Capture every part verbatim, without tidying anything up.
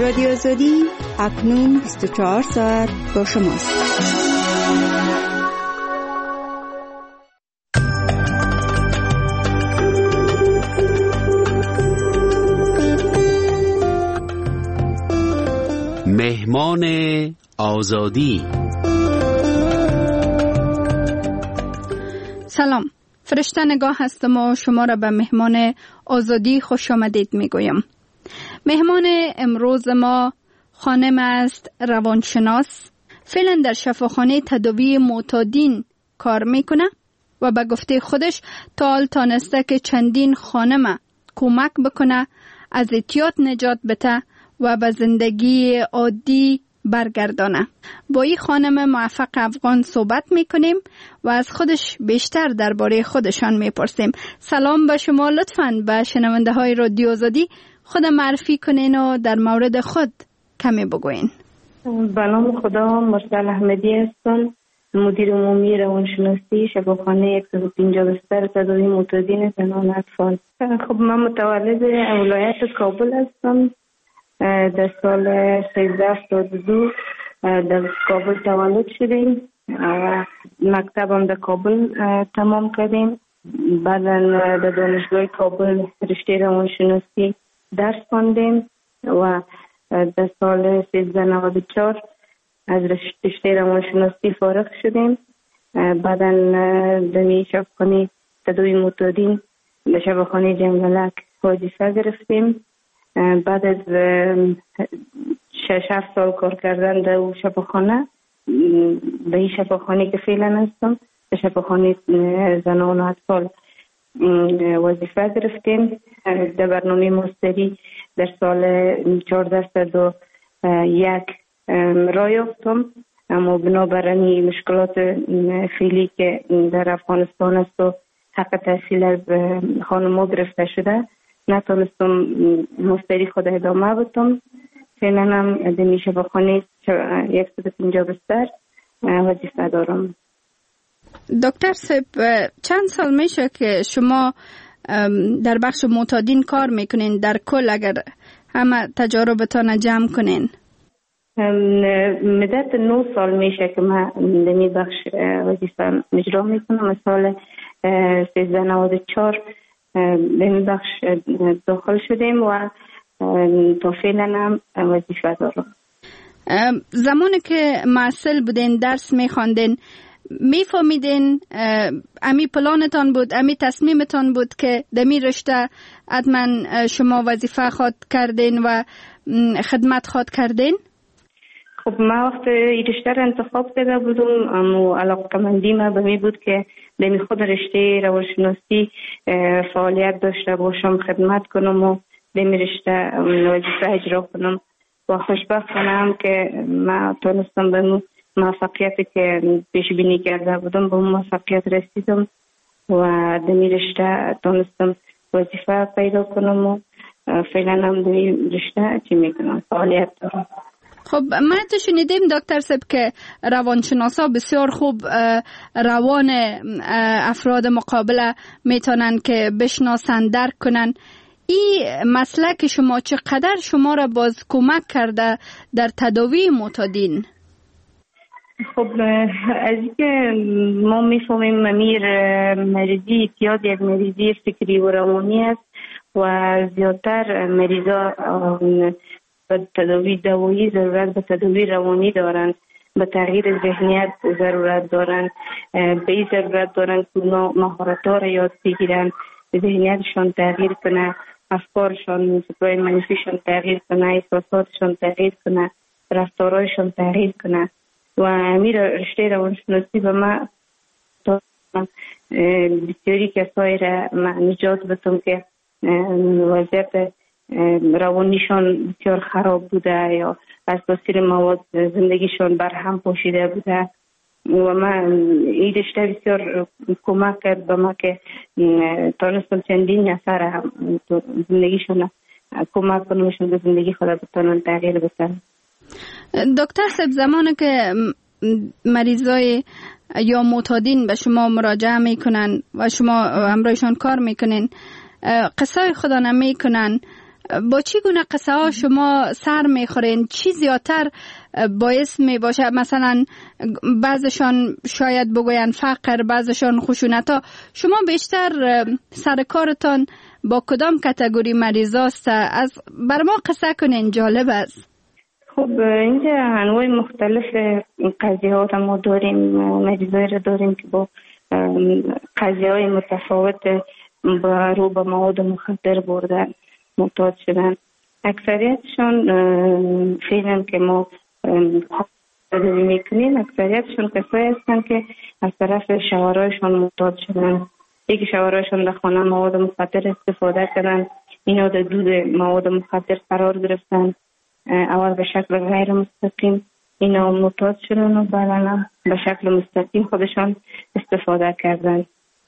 رادیو آزادی اکنون بیست و چهار ساعت با شماست. مهمان آزادی. سلام، فرشته نگاه هستم و شما را به مهمان آزادی خوش آمدید می گویم. مهمان امروز ما خانم است، روانشناس، فعلا در شفاخانه تداوی معتادین کار میکنه و به گفته خودش تا حال تانسته که چندین خانم کمک بکنه از اعتیاد نجات بده و به زندگی عادی برگردانه. با این خانم موفق افغان صحبت میکنیم و از خودش بیشتر درباره خودشان میپرسیم. سلام به شما، لطفاً به شنونده های رادیو آزادی خود معرفی کنین و در مورد خود کمی بگوین. به نام خدا، مرسل احمدی هستم، مدیر عمومی روانشناسی شفاخانه صد و پنجاه بستر تداوی معتادین زنان اطفال. خب من متولد ولایت کابل هستم. در سال سیزده هفتاد و دو در کابل تولد شدیم و مکتبم در کابل تمام کردیم. بعدا در دانشگاه کابل رشته روانشناسی درس خواندیم و در سال سیزده نود و چهار از رشته روانشناسی فارغ شدیم. بعدا در شفاخانه تداوی معتادین در شفاخانه جنگلک وظیفه گرفتیم. بعد از شش هفت سال کار کردن در شفاخانه، به این شفاخانه که فعلا هستم، در شفاخانه زنان و اطفال وظیفه گرفتیم. در برنامه ماستری در سال چهارده صد و یک راه یافتم، اما بنابراین مشکلات فعلی که در افغانستان است و حق تحصیل از خانم‌ها گرفته شده، نتونستم ماستری خود ادامه بدم. فعلا هم در شفاخانه صد و پنجاه بستر وظیفه دارم. دکتر صاحب، چند سال میشه که شما در بخش معتادین کار میکنین؟ در کل اگر همه تجاربتان جمع کنین. مدت نه سال میشه که من در این بخش وظیفه اجرا میکنم. از سال سیزده نود و چهار در این بخش داخل شدیم و تا فعلا هم وظیفه دارم. زمانی که معسل بودین، درس میخواندین، میفهمیدین امی پلانتان بود، امی تصمیمتان بود که دمی رشته حتما شما وظیفه خواد کردین و خدمت خواد کردین؟ خب من وقت این رشته را انتخاب کرده بودم، اما علاقه‌مندی من به می بود که دمی خود رشته روانشناسی فعالیت داشته باشم، خدمت کنم و دمی رشته وظیفه اجرا کنم. و خوشبختم که من تونستم به موفقیتی که پیش بینی کرده بودم به موفقیت رسیدم و دمی رشته تونستم وظیفه پیدا کنم و فعلا هم دمی رشته چی میکنم، فعالیت دارم. خب ما تو شنیدیم دکتر صاحب که روانشناسا بسیار خوب روان افراد مقابله میتونن که بشناسن، درک کنن. این مسلک شما چقدر شما را باز کمک کرده در تداوی معتادین؟ خب از اینکه ما میفهمیم امیر مریضی اعتیاد یک مریضی فکری و روانی است و زیادتر مریضا به تداوی دوایی ضرورت به تداوی روانی دارند، به تغییر ذهنیت ضرورت دارند، به این ضرورت دارند که مهارت‌ها را یاد بگیرند، ذهنیتشان تغییر کنه، افکارشان فکرهای منفیشان تغییر کنه، احساساتشان تغییر کنه، رفتارهایشان تغییر کنه. و امیر رشته روانشناسی به من بسیاری کسایی را نجات بدم که وضعیت روانیشان بسیار خراب بوده یا از تاثیر مواد زندگیشان برهم پاشیده بوده و من این رشته بسیار کمک کرد به ما که تانستم چندین نفر هم زندگیشان کمک کنمشون به زندگی خود بتانن تغییر بدن. دکتر صاحب، زمانی که مریضای یا معتادین به شما مراجعه میکنن و شما همراهشان کار میکنین، قصه خدا نمیکنن، با چی گونه قصه ها شما سر میخورین؟ چی زیادتر باعث می باشه؟ مثلا بعضشان شاید بگوین فقر، بعضشان خشونت ها. شما بیشتر سر کارتان با کدام کاتگوری مریض است؟ از بر ما قصه کنین، جالب است. خب اینجا انواع مختلف قضیه ها ما داریم، مریضایی را داریم که با قضیه های متفاوت با رو به مواد مخدر بردن معتاد شدن. اکثریتشون فعلا که ما تداوی میکنیم اکثریتشون کسایی هستن که از طرف شوهرایشون معتاد شدن. یکی شوهرایشون در خانه مواد مخدر استفاده کردن، اینا در دود مواد مخدر قرار گرفتن، اول به شکل غیر مستقیم اینا معتاد شدن و بعدا به شکل مستقیم خودشان استفاده کردن.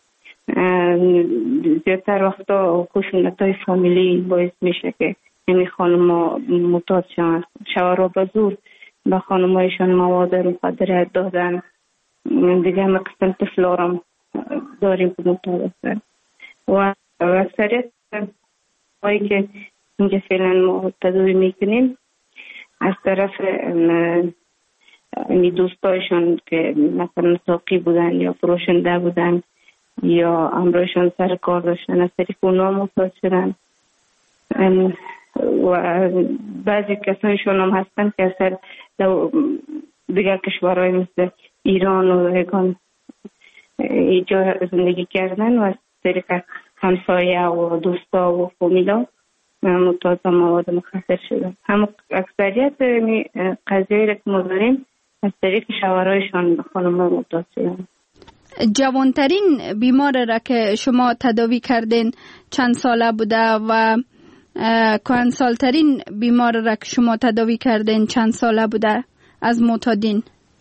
زیادتر وقتا خشونت‌های فامیلی باعث میشه که همین خانم‌ها معتاد شدن. شوهرها به زور به خانم‌هایشان مواد مخدر دادن. دیگه هم قسم طفلارم داریم که معتاد هستن و اکثریت هایی که اینجا فعلا ما تداوی میکنیم از طرف می دوستایشان که مثلا ساقی بودن یا فروشنده بودن یا امرویشان سر کار داشتن، از طریق اونا معتاد شدن. و بعضی کسایشون هم هستن که اصلا دیگر کشورهای مثل ایران و ایگان ایجا زندگی کردن و از طریق همسایه و دوستا و فامیلا معتاد مواد مخدر شدن. هم اکثریت قضیه را که ما داریم از طریق شوهرایشان به خانم‌ها معتاد شدن. جوانترین بیمار را که شما تداوی کردین چند ساله بوده و کهنسالترین بیمار را که شما تداوی کردین چند ساله بوده از معتادین؟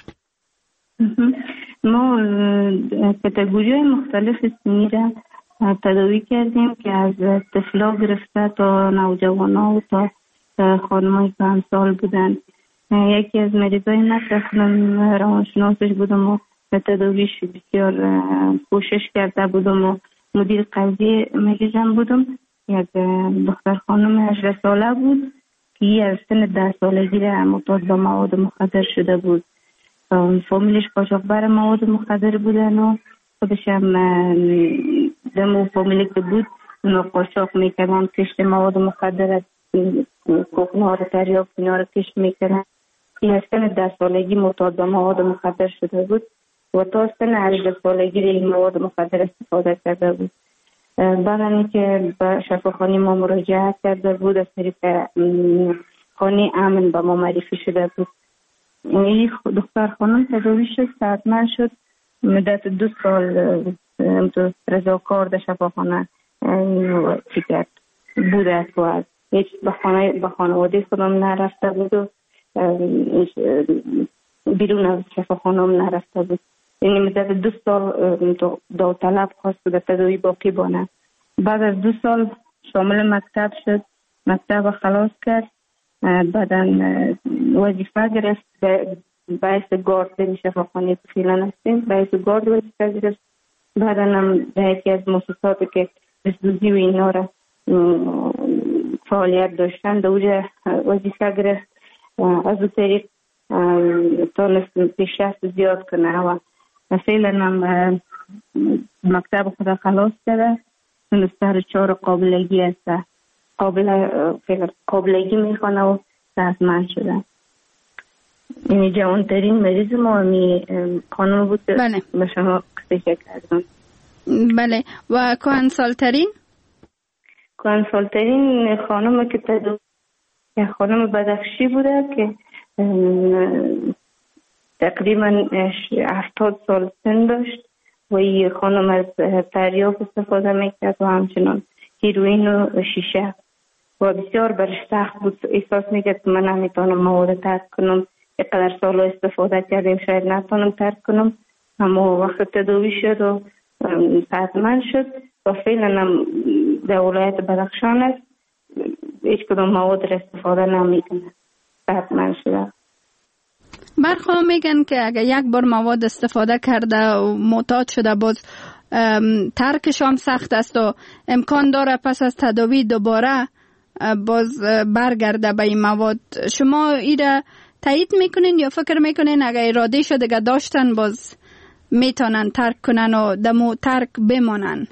ما کاتگوری‌های مختلف سنی را تداوی کردیم که از طفلا گرفته تا نوجوانا و تا خانم‌های کهنسال بودن. یکی از مریضای من اصلا روانشناسش بودم و تداویش بسیار کوشش کرده بودم و مدیر قضیه مریضم بودم. یک دختر خانم هجده ساله بود که از سن ده سالگی را معتاد به مواد مخدر شده بود. فامیلش قاچاقبر مواد مخدر بودن و خودش هم دمو فامیلی که بود اونا قاچاق میکردن، کشت مواد مخدر از کوکنار تریاک اینا رو کشت میکردن. این از سن ده سالگی معتاد به مواد مخدر شده بود و تا سن هجده سالگی این مواد مخدر استفاده کرده بود. بعد که به شفاخانه ما مراجعه کرده بود از طریق خانه امن به ما معرفی شده بود. این دختر خانم تداوی شد، صحتمند شد، مدت دو سال رضاکار در شفاخانه چی کرد بوده و هیچ به خانواده خودم نرفته بود و بیرون از شفاخانه هم نرفته بود. یعنی مدت دو سال داوطلب خواست در تداوی باقی بانه. بعد از دو سال شامل مکتب شد، مکتب خلاص کرد، بعدا وظیفه گرفت باعث گارد در شفاخانه که فعلا هستیم، باعث گارد وظیفه گرفت. بعدا هم در یکی از مؤسساتی که بسدوزی و اینا را فعالیت داشتن در اوجه وظیفه گرفت. از او طریق تانست پیشرفت زیاد کنه و فعلا هم مکتب خود خلاص کرده، سر چهار قابلگی هست، قابل قابلگی میخوانه و صحتمند شده. این جوانترین مریض ما می خانم بود. بله. به شما قصه کردم. بله. و کهنسالترین؟ کهنسالترین خانم که تدو خانم بدخشی بوده که تقریبا هفتاد سال سن داشت و این خانم از تریاک استفاده میکرد و همچنان هیروئین و شیشه و بسیار برش سخت بود. احساس میکرد که من نمیتونم مواد ترک کنم، اینقدر سال استفاده کردیم شاید نتونم ترک کنم. اما وقت تداوی شد و صحتمند شد و فعلا هم در ولایت بدخشان است، هیچ کدام مواد را استفاده نمیکنه، صحتمند شده. برخواه میگن که اگر یک بار مواد استفاده کرده و معتاد شده باز ترکش هم سخت است و امکان داره پس از تداوی دوباره باز برگرده به این مواد. شما ایره تایید میکنین یا فکر میکنین اگر اراده شده که داشتن باز میتونن ترک کنن و دمو ترک بمانن؟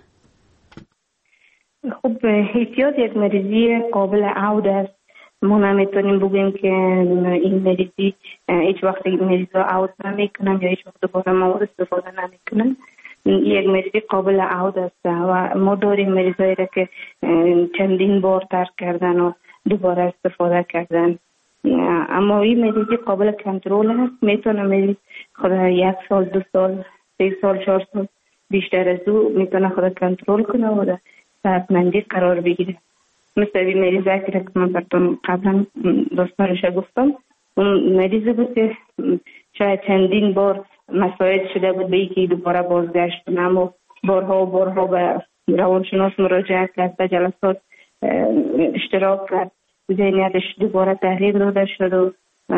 خب احتیاط یک مریضی قابل عود است. ما نمیتونیم بگیم که این مریضی هیچ وقت این مریض ها عود نمیکنن یا هیچ وقت دوباره مواد استفاده نمیکنن. یک مریضی قابل عود است و ما داریم مریضایی را که چندین بار ترک کردن و دوباره استفاده کردن. اما این مریضی قابل کنترل است. میتونه مریض خود یک سال، دو سال، سه سال، چهار سال بیشتر از او میتونه خود کنترل کنه و در صحتمندی قرار بگیره. مثل این مریضی که من براتون قبلا داستانش گفتم، اون مریضی بود که شاید چندین بار مساعد شده بود به اینکه دوباره بازگشت کنه، اما بارها و بارها به روانشناس مراجعه کرد، به جلسات اشتراک کرد، ذهنیتش دوباره تغییر داده شد و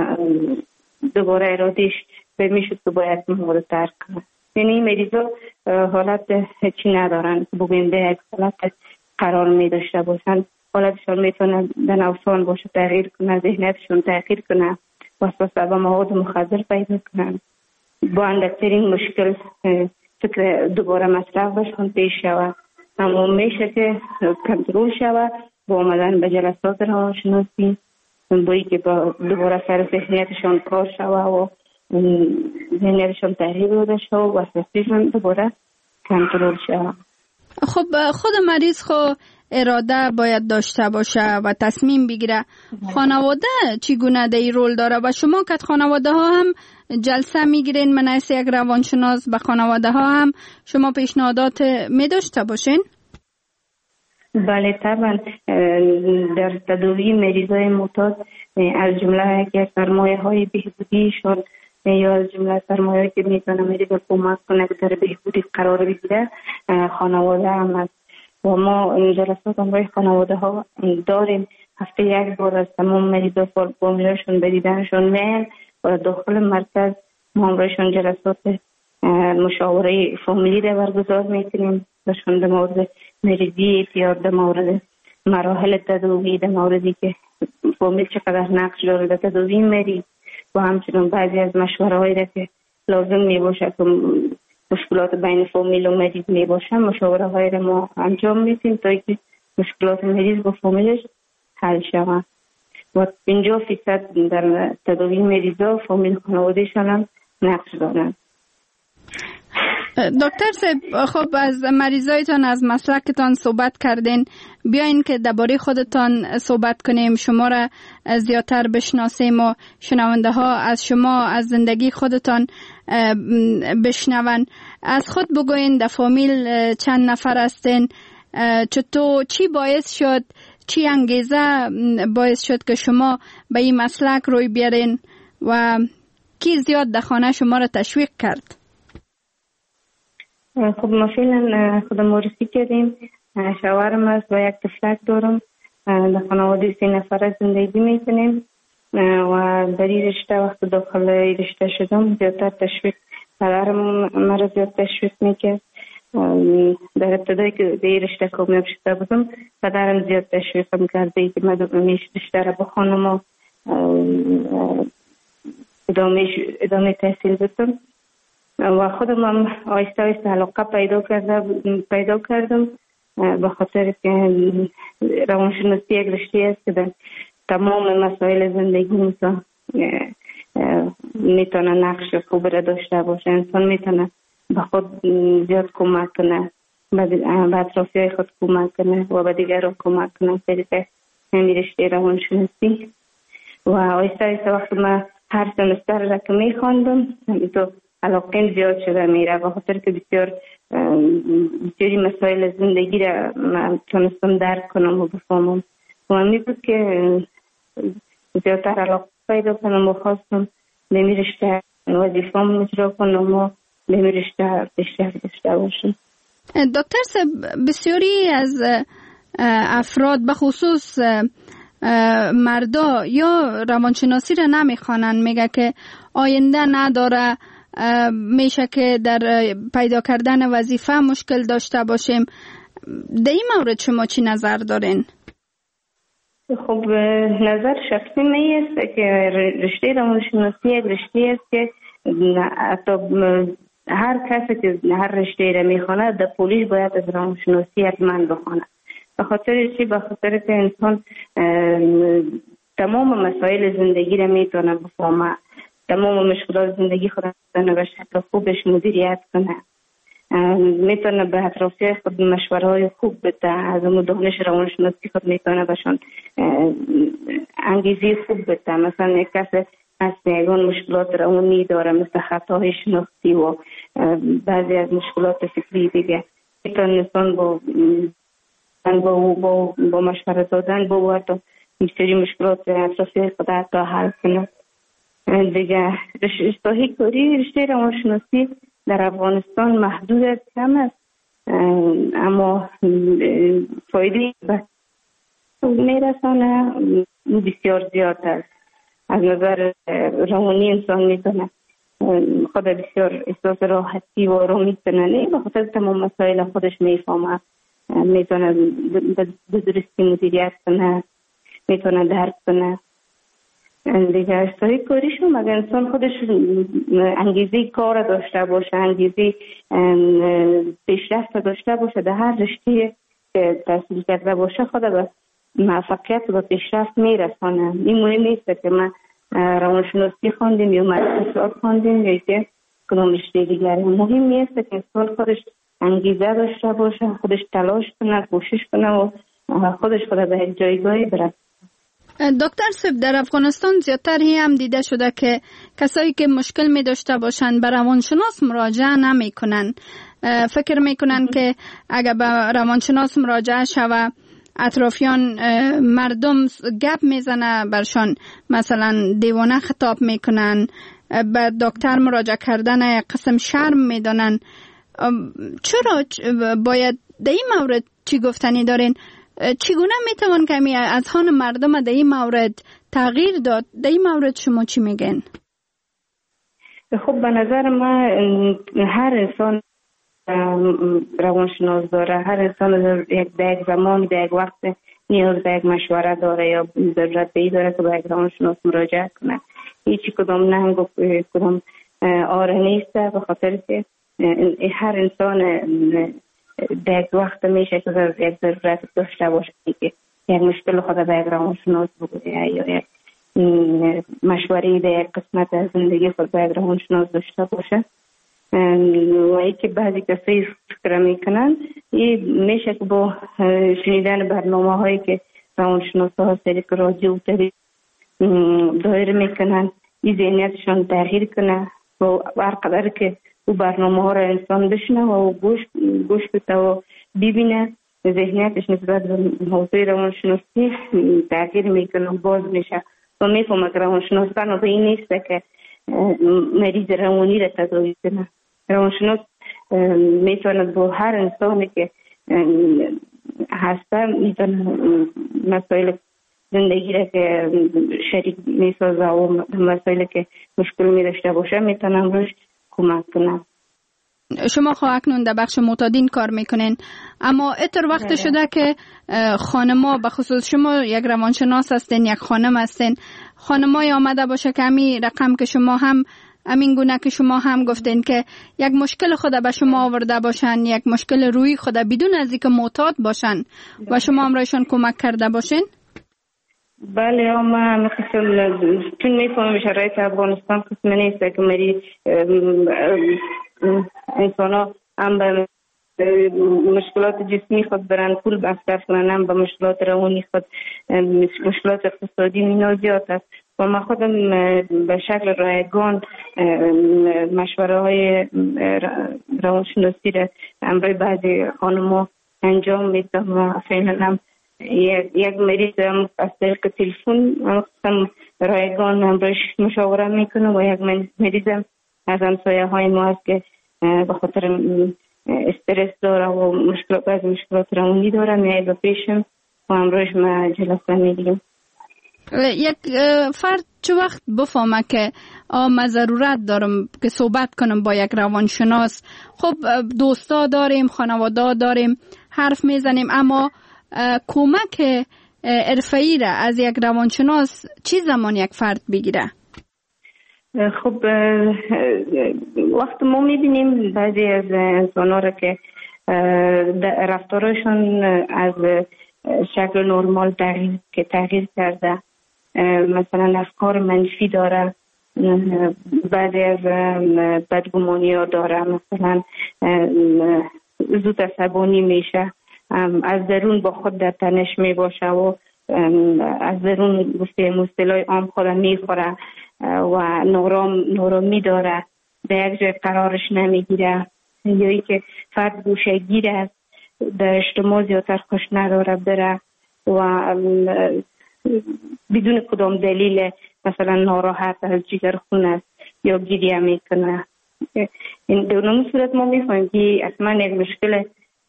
دوباره ارادهش به میشد که باید مواد ترک کنه. یعنی این مریضا حالت چی ندارن که بگویم به یک حالت قرار می داشته باشن. حالتشان میتونه در نوسان باشه، تغییر کنه، ذهنیتشون تغییر کنه، وسوسه به مواد مخدر پیدا کنن. با اندکترین مشکل فکر دوباره مصرف بشون پیش شود. اما میشه که کنترل شود با آمدن به جلسات روانشناسی، بایی که با دوباره سر ذهنیتشان کار شود و ذهنیتشان تغییر داده شود و وسوسهشان دوباره کنترل شود. خب خود مریض خو اراده باید داشته باشه و تصمیم بگیره. خانواده چگونه در این رول داره و شما که خانواده ها هم جلسه میگیرین من از یک روانشناس به خانواده ها هم شما پیشنهادات می داشته باشین؟ بله طبعا. در تداوی مریضای معتاد از جمله که سرمایه های بهبودیشون یا از جمله سرمایه که میتونه مریض کمک کنه که در بهبودی قرار بگیره خانواده هم است و ما جلسات همراه خانواده ها داریم. هفته یک بار از تمام مریضا فامیلشون به دیدنشون میان و داخل مرکز ما همراهشون جلسات مشاوره فامیلی را برگزار میکنیم بهشون در مورد مریضی اعتیاد، در مورد مراحل تداوی، در موردی که فامیل چقدر نقش داره در تداوی مریض و همچنین بعضی از مشوره هایی را که لازم می باشه که مشکلات بین فامیل و مریض می باشه مشاوره هایی را ما انجام میدیم تا اینکه مشکلات مریض با فامیلش حل شود و پنجاه فیصد در تداوی مریضا فامیل خانوادهشان هم نقش دارن. دکتر صاحب خب از مریضایتان از مسلکتان صحبت کردین، بیاین که درباره خودتان صحبت کنیم، شما را زیادتر بشناسیم و شنونده ها از شما از زندگی خودتان بشنون. از خود بگوین در فامیل چند نفر هستین؟ چطور چی باعث شد، چی انگیزه باعث شد که شما به این مسلک روی بیارین و کی زیاد در خانه شما را تشویق کرد؟ خب ما فعلا خودم معرفی کردیم. شوهرم است و یک طفلک دارم. در خانواده سه نفره زندگی میکنیم و در این رشته وقت داخل این رشته شدم زیادتر تشویق پدرم مرا زیاد تشویق میکرد. در ابتدایی که در این رشته کامیاب شده بودم پدرم زیاد تشویقم کرده که من رشته را بخوانم و ادامه ادامه تحصیل بدم و خودم هم آیسته آیسته علاقه پیدا کرده پیدا کردم به خاطر که روانشناسی یک رشته است که در تمام مسائل زندگی میتونه میتونه نقش خوب را داشته باشه. انسان میتونه به خود زیاد کمک کنه، به اطرافی های خود کمک کنه و به دیگران کمک کنه طریق همین رشته روانشناسی. و آیسته آیسته وقت من هر سمستر را که میخواندم تو علاقه زیاد شده میره و خاطر که بسیار بسیاری مسائل زندگی را من تونستم درک کنم و بفهمم و من بود که زیادتر علاقه پیدا کنم و خواستم به می رشته وظیفه‌ام اجرا کنم و به می رشته پیشرفت داشته باشم. دکتر صاحب بسیاری از افراد به خصوص مردا یا روانشناسی را نمیخوانن، میگه که آینده نداره، میشه که در پیدا کردن وظیفه مشکل داشته باشیم. در این مورد شما چی نظر دارین؟ خب نظر شخصی می است که رشته روانشناسی یک رشته است که حتی هر کسی که هر رشته را میخونه در پولیش باید از روانشناسی حتما بخونه. به خاطر چی؟ به خاطر که انسان تمام مسائل زندگی را میتونه بفهمه، تمام مشکلات زندگی خود را به شکل خوبش مدیریت کنه، میتونه به اطرافیان خود مشوره های خوب بده، از دانش روانشناسی خود میتونه بهشون انگیزه خوب بده. مثلا یک کس از یگان مشکلات روانی داره مثل خطاهای شناختی و بعضی از مشکلات فکری دیگه، میتونه انسان با با با, با مشوره دادن با و تا مشتری مشکلات اطرافی خود حتی حل کنه. دیگه رشته کاری رشته روانشناسی در افغانستان محدود کم است، اما فایده به میرسانه بسیار زیاد است. از نظر روانی انسان میتونه خود بسیار احساس راحتی و آرامی کنه، به خاطر تمام مسائل خودش میفهمه، میتونه به درستی مدیریت کنه، میتونه درک کنه. دیگه اشتهای کاریشون مگه انسان خودش انگیزه کار داشته باشه، انگیزه پیشرفت داشته باشه، در هر رشته که تحصیل کرده باشه خود به موفقیت و پیشرفت میرسانه. این مهم نیست که من روانشناسی خواندیم یا مدرسات خواندیم یا که کدام رشته دیگری. مهم نیست که انسان خودش انگیزه داشته باشه، خودش تلاش کنه، کوشش کنه و خودش خود به یک جایگاهی برسه. دکتر صاحب، در افغانستان زیادتر هم دیده شده که کسایی که مشکل می داشته باشند به روانشناس مراجعه نمی کنن. فکر می کنن که اگر به روانشناس مراجعه شوه اطرافیان مردم گپ میزنه برشان، مثلا دیوانه خطاب میکنن، به دکتر مراجعه کردن قسم شرم میدانن. چرا باید در این مورد چی گفتنی دارین؟ چگونه میتوان کمی از هان مردم در این مورد تغییر داد؟ در این مورد شما چی میگن؟ خب به نظر من هر انسان روانشناس داره، هر انسان در یک زمان در یک وقت نیاز به یک مشوره داره یا ضرورت به این داره که به یک روانشناس مراجعه کنه. هیچی کدام نهنگ و کدام آره نیست، به خاطر که هر انسان در یک وقت میشه که یک ضرورت داشته باشه که یک مشکل خود به یک روانشناس بگویه یا یک مشوره در یک قسمت از زندگی خود به یک روانشناس داشته باشه. و ای که بعضی کسایی فکر میکنن این میشه که با شنیدن برنامه هایی که روانشناس ها سریک رادیو و تری دایر میکنن این ذهنیتشان تغییر کنه و هر قدر که او برنامه ها را انسان بشنه و گوش گوش بده و ببینه ذهنیتش نسبت به موضوع روانشناسی تغییر میکنه و باز میشه و میفهمه که روانشناس بنا به این نیست که مریض روانی را تداوی کنه. روانشناس میتونه با هر انسانی که هسته میتونه مسائل زندگی را که شریک میسازه و مسائل که مشکل میداشته باشه میتونه روش کمک کنه. شما خب اکنون در بخش معتادین کار میکنین، اما اتر وقت شده که خانما، به خصوص شما یک روانشناس هستین، یک خانم هستین، خانمای آمده باشه که همین رقم که شما هم همین گونه که شما هم گفتین که یک مشکل خود به شما آورده باشن، یک مشکل روی خود بدون از اینکه معتاد باشن و شما هم رایشان کمک کرده باشین؟ بله، اما مثلا چون میفهمم شرایط افغانستان قسم نیست که مری انسان ها هم به مشکلات جسمی خود برن پول بستر کنن، هم به مشکلات روانی خود، مشکلات اقتصادی مینا زیاد است و ما خودم به شکل رایگان مشوره های روانشناسی را امروی بعضی خانم‌ها انجام میدم و فعلا هم یک مریض هم از طریق تلفن هم رایگان امرویش مشاوره میکنه و یک مریض هم از همسایه های ما هست که به خاطر استرس داره و مشکلات بعضی مشکلات روانی داره میاد به پیشم و امرویش ما جلسه میگیم. یک فرد چه وقت بفهمه که من ضرورت دارم که صحبت کنم با یک روانشناس؟ خب دوستا داریم، خانواده داریم، حرف میزنیم، اما کمک حرفه‌ای را از یک روانشناس چی زمان یک فرد بگیره؟ خب وقت ما میبینیم بعضی از انسان‌ها را که رفتارشون از شکل نرمال تغییر که تغییر کرده، مثلا افکار منفی داره، بعضی از بدگمانی ها داره، مثلا زود عصبانی میشه، از درون با خود در تنش می باشه و از درون گفتیم اصطلاح عام خود میخوره و نورام نورامی داره، به یک جای قرارش نمیگیره، یا ای که فرد گوشه گیر است، در اجتماع زیادتر خوش نداره بره و بدون کدام دلیل مثلا ناراحت از جگر خون است یا گریه میکنه. این دونم صورت ما میفهمیم که اصلا یک مشکل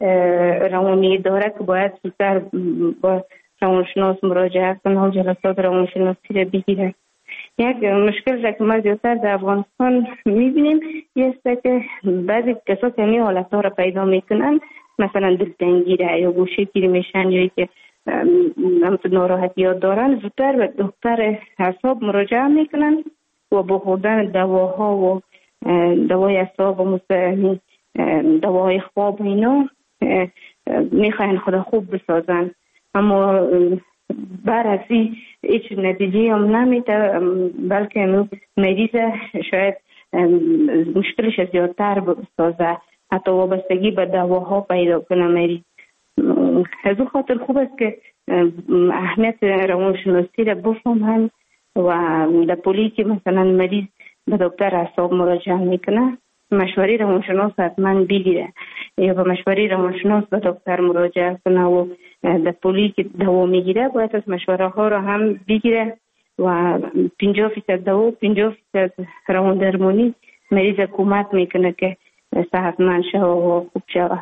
روانی داره که باید زودتر با روانشناس مراجعه کنه و جلسات روانشناسی را بگیره. یک مشکل را که ما زیادتر در افغانستان میبینیم یه است که بعضی کسا که همین حالت ها را پیدا میکنن، مثلا دلتنگی را یا گوشه گیر میشن یا که همچون ناراحتی ها دارن، زودتر به دکتر اعصاب مراجعه میکنن و با خوردن دواها و دوای اعصاب و مثل دواهای خواب اینا میخواین خود خوب بسازن، اما بر از این هیچ نتیجه هم نمیده، بلکه مریض شاید مشکلش زیادتر بسازه، حتی وابستگی به دواها پیدا کنه مریض. از اون خاطر خوب است که اهمیت روانشناسی را بفهمن و در پولی که مثلا مریض به دکتر اعصاب مراجعه میکنه، مشوره روانشناس حتما بگیره یا به مشوره روانشناس به دکتر مراجعه کنه و در پولی که دوا میگیره باید از مشوره ها را هم بگیره و پنجاه فیصد دوا پنجاه فیصد روان درمانی مریض کمک میکنه که صحتمند شوه و خوب شوه.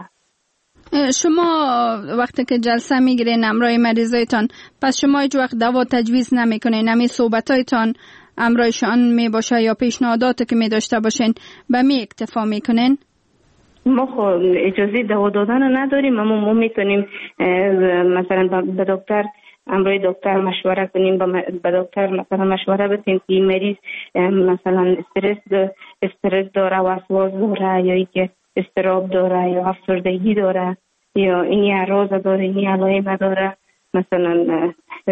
شما وقتی که جلسه میگیرین همراه مریضایتان، پس شما هیچ وقت دوا تجویز نمیکنین؟ همین صحبتایتان همراهشان می باشه یا پیشنهاداتی که می داشته باشین به می اکتفا میکنین؟ ما خب اجازه دوا دادن نداریم، اما ما میتونیم مثلا به دکتر همراه دکتر مشوره کنیم، به دکتر مثلا مشوره بدیم که این مریض مثلا استرس استرس داره، وسواس داره، یا اینکه اضطراب داره یا افسردگی داره یا این اعراض داره، این علائم داره، مثلا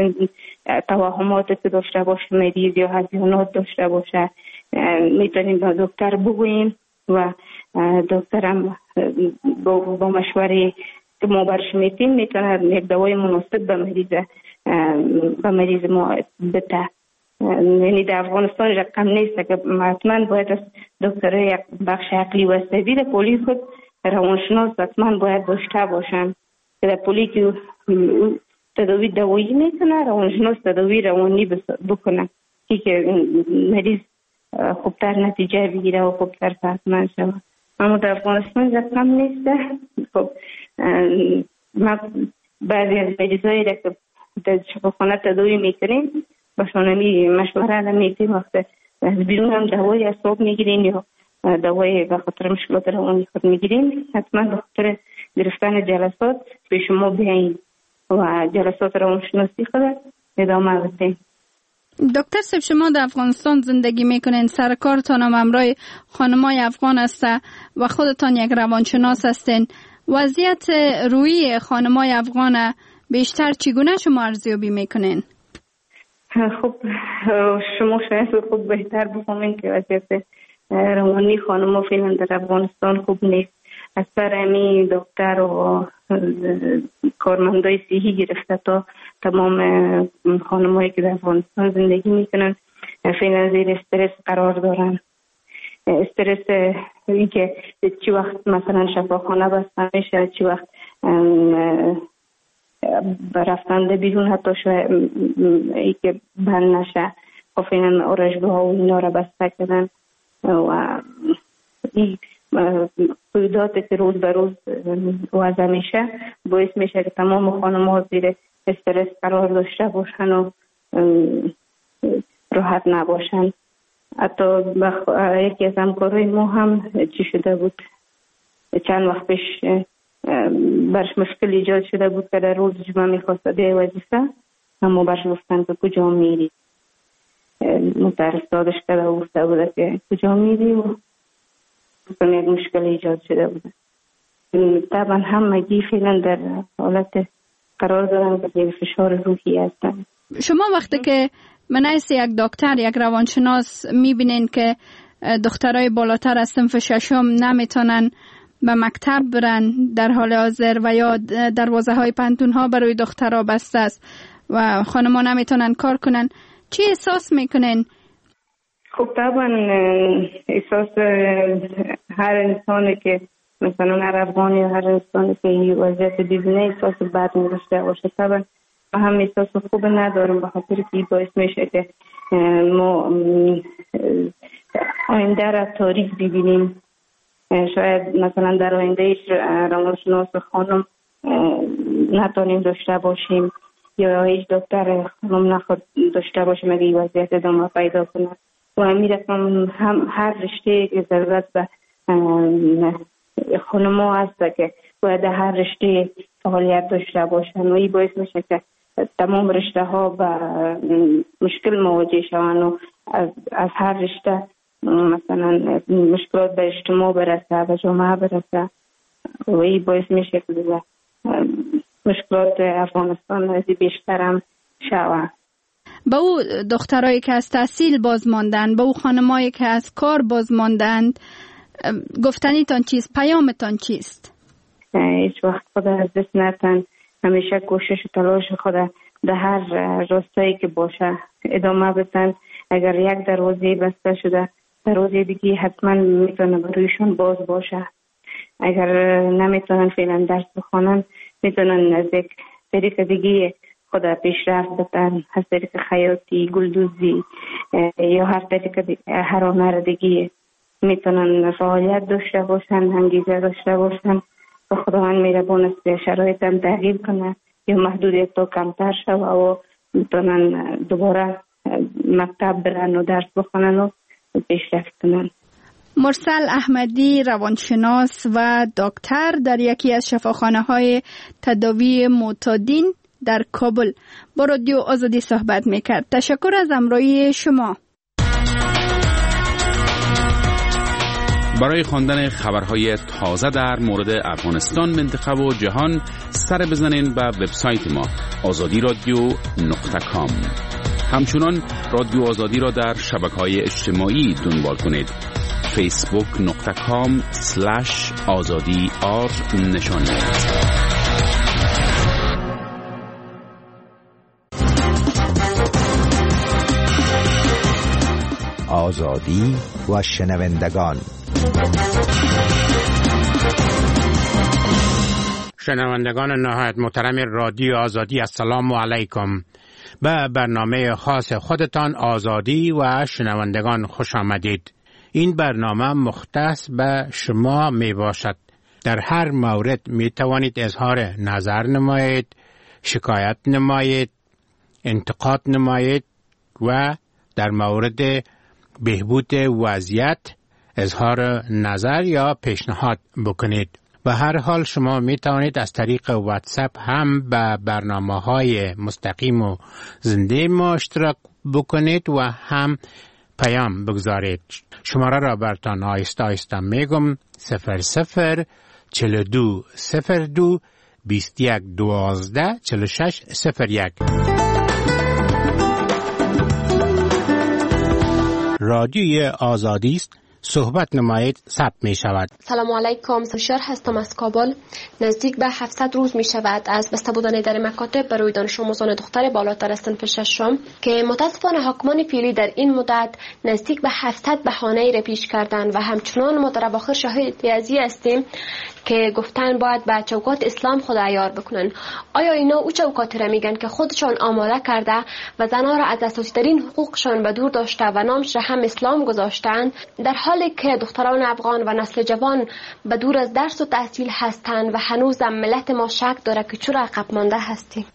توهماتی که داشته باشه مریض یا هزیانات داشته باشه، میتونیم با دکتر بگوییم و دکتر هم با, با مشوره که ما برش میتیم میتونه یک دوای مناسب به مریض به مریض ما بده. یعنی در افغانستان رقم نیست که حتما باید از دکتر یک بخش عقلی و عصبی در پولی خود روانشناس حتما باید داشته باشن که در پولی که تداوی دوایی میکنه روانشناس تداوی روانی بکنه که مریض خوبتر نتیجه بگیره و خوبتر صحتمند شود. اما در افغانستان رقم نیست. خب ما بعضی از مریضایی را که در شفاخانه تداوی میکنیم باشون می مشوره نمیدیم، وقت از بیرون هم دوای اعصاب میگیرین یا دوای به خاطر مشکلات روانی خود میگیرین، حتما به خاطر گرفتن جلسات به شما بیاین و جلسات روانشناسی خود ادامه بدین. دکتر صاحب، شما در افغانستان زندگی میکنین، سر کارتان هم همراه خانمای افغان است و خودتان یک روانشناس هستین. وضعیت روحی خانمای افغان بیشتر چگونه شما ارزیابی میکنین؟ خب شما شاید خوب بهتر بفهمین که وضعیت روانی خانم‌ها فعلا در افغانستان خوب نیست. از سر امی دکتر و کارمندای صحی گرفته تا تمام خانم‌هایی که در افغانستان زندگی میکنن فعلا زیر استرس قرار دارن. استرس این که چی وقت مثلا شفاخانه بسته میشه، چی وقت رفتن بیرون حتی شاید ای که بند نشه، فعلا اورژگاه و اینا را بسته کردن و این قیوداتی که روز به روز وضع میشه باعث میشه که تمام خانم ها زیر استرس قرار داشته باشن و راحت نباشن. حتی یکی از همکارای ما هم چی شده بود، چند وقت پیش برش مشکل ایجاد شده بود که در روز جمعه میخواست به وظیفه اما برش گفتن که کجا میری، مترسادش کرده و گفته بوده که کجا میری و مثلا یک مشکل ایجاد شده بوده. طبعا همگی فعلا در حالت قرار دارن که یک فشار روحی هستن. شما وقتی که منعیس یک دکتر، یک روانشناس میبینین که دخترای بالاتر از صنف ششم نمیتونن به مکتب برن در حال حاضر و یا دروازه های پانتون ها برای دخترها بسته است و خانم‌ها نمیتونن کار کنن، چی احساس میکنین؟ خب طبعا احساس هر انسانی که مثلا هر افغانی یا هر انسانی که این وضعیت ببینه احساس بد می‌داشته باشه. طبعا ما هم احساس خوب ندارم به خاطر که باعث میشه که ما آینده را تاریک ببینیم. شاید مثلا در آینده روانشناس خانم نتونیم داشته باشیم یا هیچ دکتر خانم نخواد داشته باشیم اگه این وضعیت ادامه پیدا کنه. و امیر رقم هم هر رشته که ضرورت به خانم ها هست که باید هر رشته فعالیت داشته باشن و این باعث میشه که تمام رشته ها به مشکل مواجه شوند و از, از هر رشته مثلا مشکلات به اجتماع برسه، به جامعه برسه و این باعث میشه که مشکلات افغانستان از بیشتر هم شود. به او دخترایی که از تحصیل باز ماندن، به او خانمایی که از کار باز ماندند، گفتنیتان چیست؟ پیامتان چیست؟ هیچ وقت خود از دست نتن، همیشه کوشش و تلاش خود در هر راستایی که باشه ادامه بدن. اگر یک دروازه بسته شده دروازه دیگه حتما میتونه برویشون باز باشه. اگر نمیتونن فعلا درس بخونن میتونن از یک طریق دیگه خود پیشرفت بدن، از طریق خیاطی، گلدوزی یا هر طریق هر هنر دیگه میتونن فعالیت داشته باشن، انگیزه داشته باشن و خداوند مهربان است شرایط هم تغییر کنه یا محدودیت تا کمتر شوه و میتونن دوباره مکتب برن و درس بخونن و پیشرفت کنن. مرسل احمدی، روانشناس و دکتر در یکی از شفاخانه های تداوی معتادین در کابل با رادیو آزادی صحبت میکرد. تشکر از همراهی شما. برای خواندن خبرهای تازه در مورد افغانستان، منطقه و جهان سر بزنین به وبسایت ما آزادی رادیو نقطه کام. همچنان رادیو آزادی را در شبکه‌های اجتماعی دنبال کنید. فیسبوک نقطه کام سلش آزادی آر نشان دهید. آزادی و شنوندگان. شنوندگان نهایت محترم رادیو آزادی، السلام علیکم. به برنامه خاص خودتان آزادی و شنوندگان خوش آمدید. این برنامه مختص به شما می باشد. در هر مورد می توانید اظهار نظر نمایید، شکایت نمایید، انتقاد نمایید و در مورد بهبود وضعیت اظهار نظر یا پیشنهاد بکنید. به هر حال شما می توانید از طریق واتساپ هم به برنامه‌های مستقیم و زنده ما اشتراک بکنید و هم پیام بگذارید. شماره را برتان آیسته آیسته میگم: صفر صفر چهل و دو صفر دو بیست و یک دوازده چهل و شش صفر یک. رادیوی آزادی است. صحبت نمایید ثبت می شود. سلام علیکم، سوشار هستم از کابل. نزدیک به هفتصد روز می شود از بسته بودن در مکاتب برای دانش آموزان دختر بالاتر از صنف ششم که متاسفانه حاکمان فعلی در این مدت نزدیک به هفتصد بهانه را پیش کردن و همچنان ما در اواخر شاهد ازی هستیم که گفتن باید به چوکات اسلام خود عیار بکنن. آیا اینا او چوکاتی را میگن که خودشان آماده کرده و زنها را از اساسی ترین حقوقشان به دور داشته و نامش را هم اسلام گذاشتن، در حالی که دختران افغان و نسل جوان به دور از درس و تحصیل هستند و هنوزم ملت ما شک داره که چرا عقب مانده هستیم.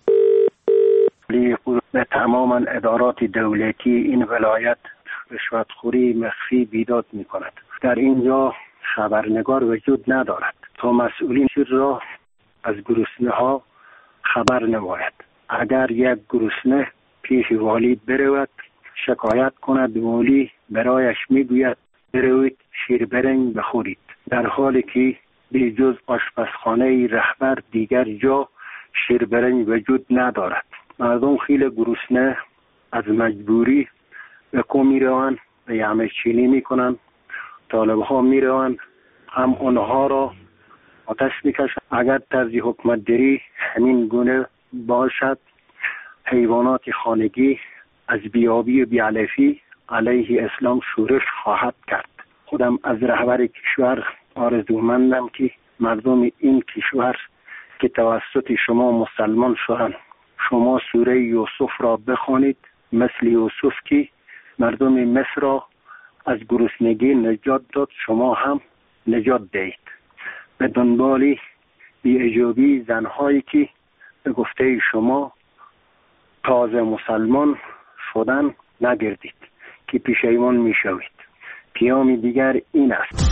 به تماما ادارات دولتی این ولایت رشوتخوری مخفی بیداد می کند. در اینجا خبرنگار وجود ندارد تا مسئولین را از گرسنه ها خبر نماید. اگر یک گرسنه پیش والی برود شکایت کند، والی برایش میگوید بروید شیر برنج بخورید، در حالی که به جز آشپزخانه رهبر دیگر جا شیر برنج وجود ندارد. مردم خیلی گرسنه از مجبوری به کو میروند، به یمه چینی میکنند. طالب ها میروند هم اونها را آتش میکشند. اگر طرز حکمت داری همین گونه باشد، حیوانات خانگی از بیابی و بیعلفی علیه اسلام شورش خواهد کرد. خودم از رهبر کشور آرزومندم که مردم این کشور که توسط شما مسلمان شدند، شما سوره یوسف را بخوانید، مثل یوسف که مردم مصر را از گرسنگی نجات داد، شما هم نجات دهید. به دنبال بی‌اجابی زنهایی که به گفته شما تازه مسلمان شدن نگردید که پشیمان می شوید. پیام دیگر این است: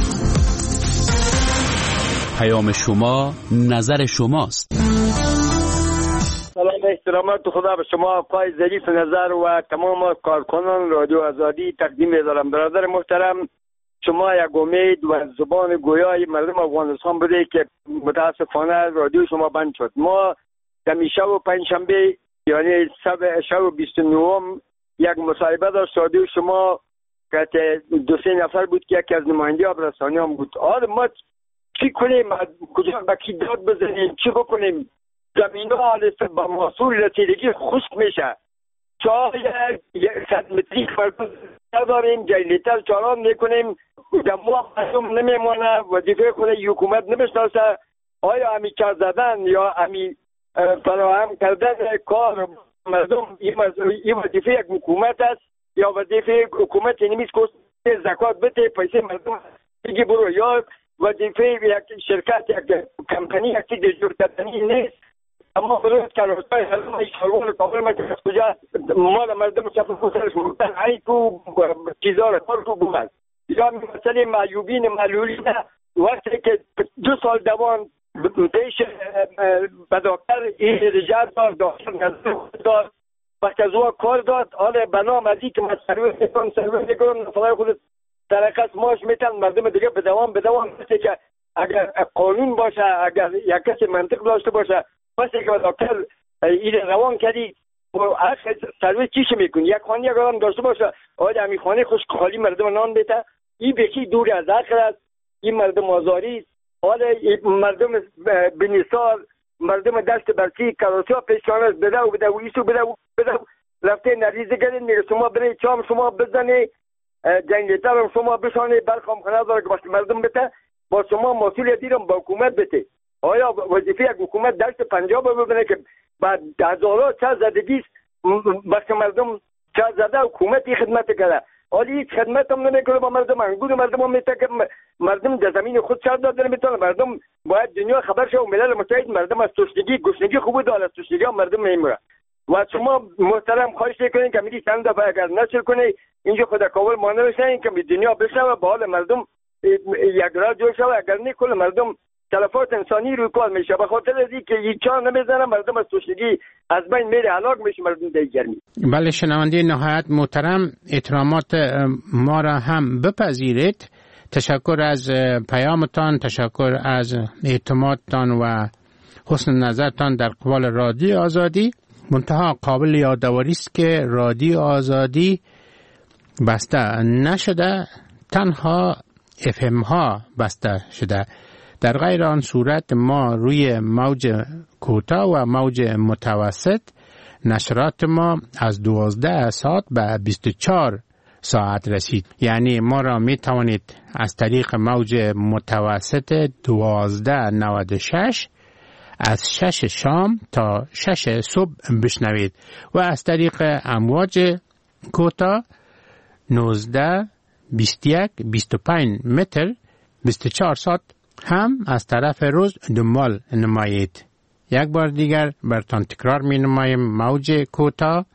پیام شما نظر شماست. سلام، احترامات خدا به شما آقای ظریف نظر و تمام کارکنان رادیو آزادی تقدیم می‌دارم. برادر محترم، شما یک امید و زبان گویای مردم افغانستان بوده که متاسفانه رادیو شما بند شد. ما همیشه و پنجشنبه یعنی شب بیست و نهم یک مصاحبه داشت رادیو شما که دو سه نفر بود که یکی از نماینده آبرسانیان بود. حالا ما چی کنیم؟ کجا با کی داد بزنیم؟ چی بکنیم؟ زمین ها با محصول رسیدگی خشک میشه. چای صد متری فرق نداریم، جنریتر چالان میکنیم، دموع مردم نمیمانه، وظیفه خود حکومت نمیشناسه. آیا همی کار زدن یا همی فراهم کردن کار مردم این وظیفه یک حکومت است یا وظیفه حکومت نمیست که زکات بده پیسه مردم دیگه برو، یا وظیفه یک شرکت یک کمپانی یک چیز جور کردنی نیست. اما برای کارهای حلم ایشالون کامل ما که از کجا مال مردم شفت خودش مردن های تو چیزها را کار تو بومد. یا مثلا معیوبین معلولی وقتی که دو سال دوان پیش بداکتر این رجال داد داشتن داد وقتی از او کار داد، حالا بنام ازی که من سرویس میکنم سرویس میکنم فلای خود ترقص ماش میتن مردم دیگه به دوام به دوام مثل که اگر قانون باشه، اگر یک کسی منطق داشته باشه، مثل که دکتر این روان کردی سرویس چیش میکنی؟ یک خانه یک آدم داشته باشه، آیا همی خانه خوش خالی مردم نان بیته؟ این بکی دور از عقل است. این مردم آزاری است. حالا مردم بنیسار مردم دست برسی کراسی ها پیشانه بده و بده و ایسو بده و بده و رفته نریزه گرین میره شما برای چام شما بزنی جنگیتر هم شما بشانه برخام خانه داره که باشه مردم بده با شما مسئولیتی رو با حکومت بده. آیا وظیفه یک حکومت دست پنجاب ببینه که بعد هزارها چه زدگیست باشه مردم چه زده حکومتی خدمت کرده؟ حالی هیچ خدمت هم نمیکنه با مردم. انگور مردم هم میته که مردم در زمین خود چه داد نمیتونه. مردم باید دنیا خبر شه و ملل متحد مردم از تشنگی گشنگی خوب داره، از تشنگی هم مردم میمیره. و شما محترم خواهش کنین که میری چند دفعه اگر نشر کنی اینجا خدا کاول ما نمیشین که دنیا بشنوه به حال مردم یک راه جور شوه. اگر نه کل مردم تلفات انسانی روی کار میشه. به خاطر از اینکه هیچ چا نمیزنه مردم از تشنگی از بین میره، هلاک میشه مردم در گرمی. بله شنونده نهایت محترم، احترامات ما را هم بپذیرید. تشکر از پیامتان، تشکر از اعتمادتان و حسن نظرتان در قبال رادیو آزادی. منتها قابل یادآوری است که رادیو آزادی بسته نشده، تنها اف ام ها بسته شده. در غیر آن صورت ما روی موج کوتاه و موج متوسط نشرات ما از دوازده ساعت به بیست و چهار ساعت رسید. یعنی ما را می توانید از طریق موج متوسط دوازده نود و شش از شش شام تا شش صبح بشنوید و از طریق امواج کوتاه نوزده بیست و یک بیست و پنج متر بیست و چهار ساعت هم از طرف روز دنبال نمایید. یک بار دیگر برتان تکرار می نمایم. موج کوتاه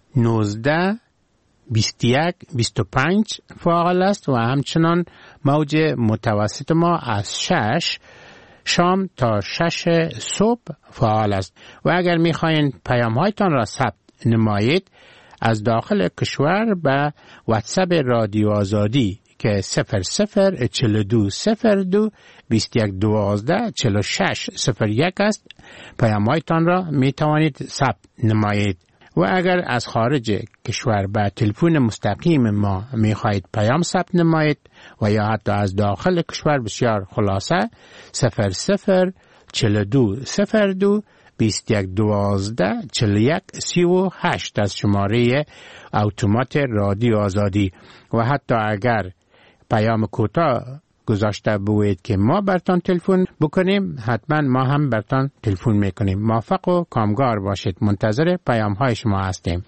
نوزده بیست و یک بیست و پنج فعال است و همچنان موج متوسط ما از شش شام تا شش صبح فعال است. و اگر میخواین پیام هایتان را ثبت نمایید از داخل کشور به واتساپ رادیو آزادی که صفر صفر چهل و دو صفر دو بیست و یک دوازده چهل و شش صفر یک است پیام هایتان را می توانید ثبت نمایید. و اگر از خارج کشور به تلفن مستقیم ما می خواهید پیام ثبت نمایید و یا حتی از داخل کشور بسیار خلاصه صفر صفر چهل و دو صفر دو بیست و یک دوازده چهل و یک سی و هشت از شماره اتومات رادیو آزادی. و حتی اگر پیام کوتاه گذاشته بوید که ما برتان تلفن بکنیم حتما ما هم برتان تلفن میکنیم. موفق و کامگار باشید. منتظر پیام های شما هستیم.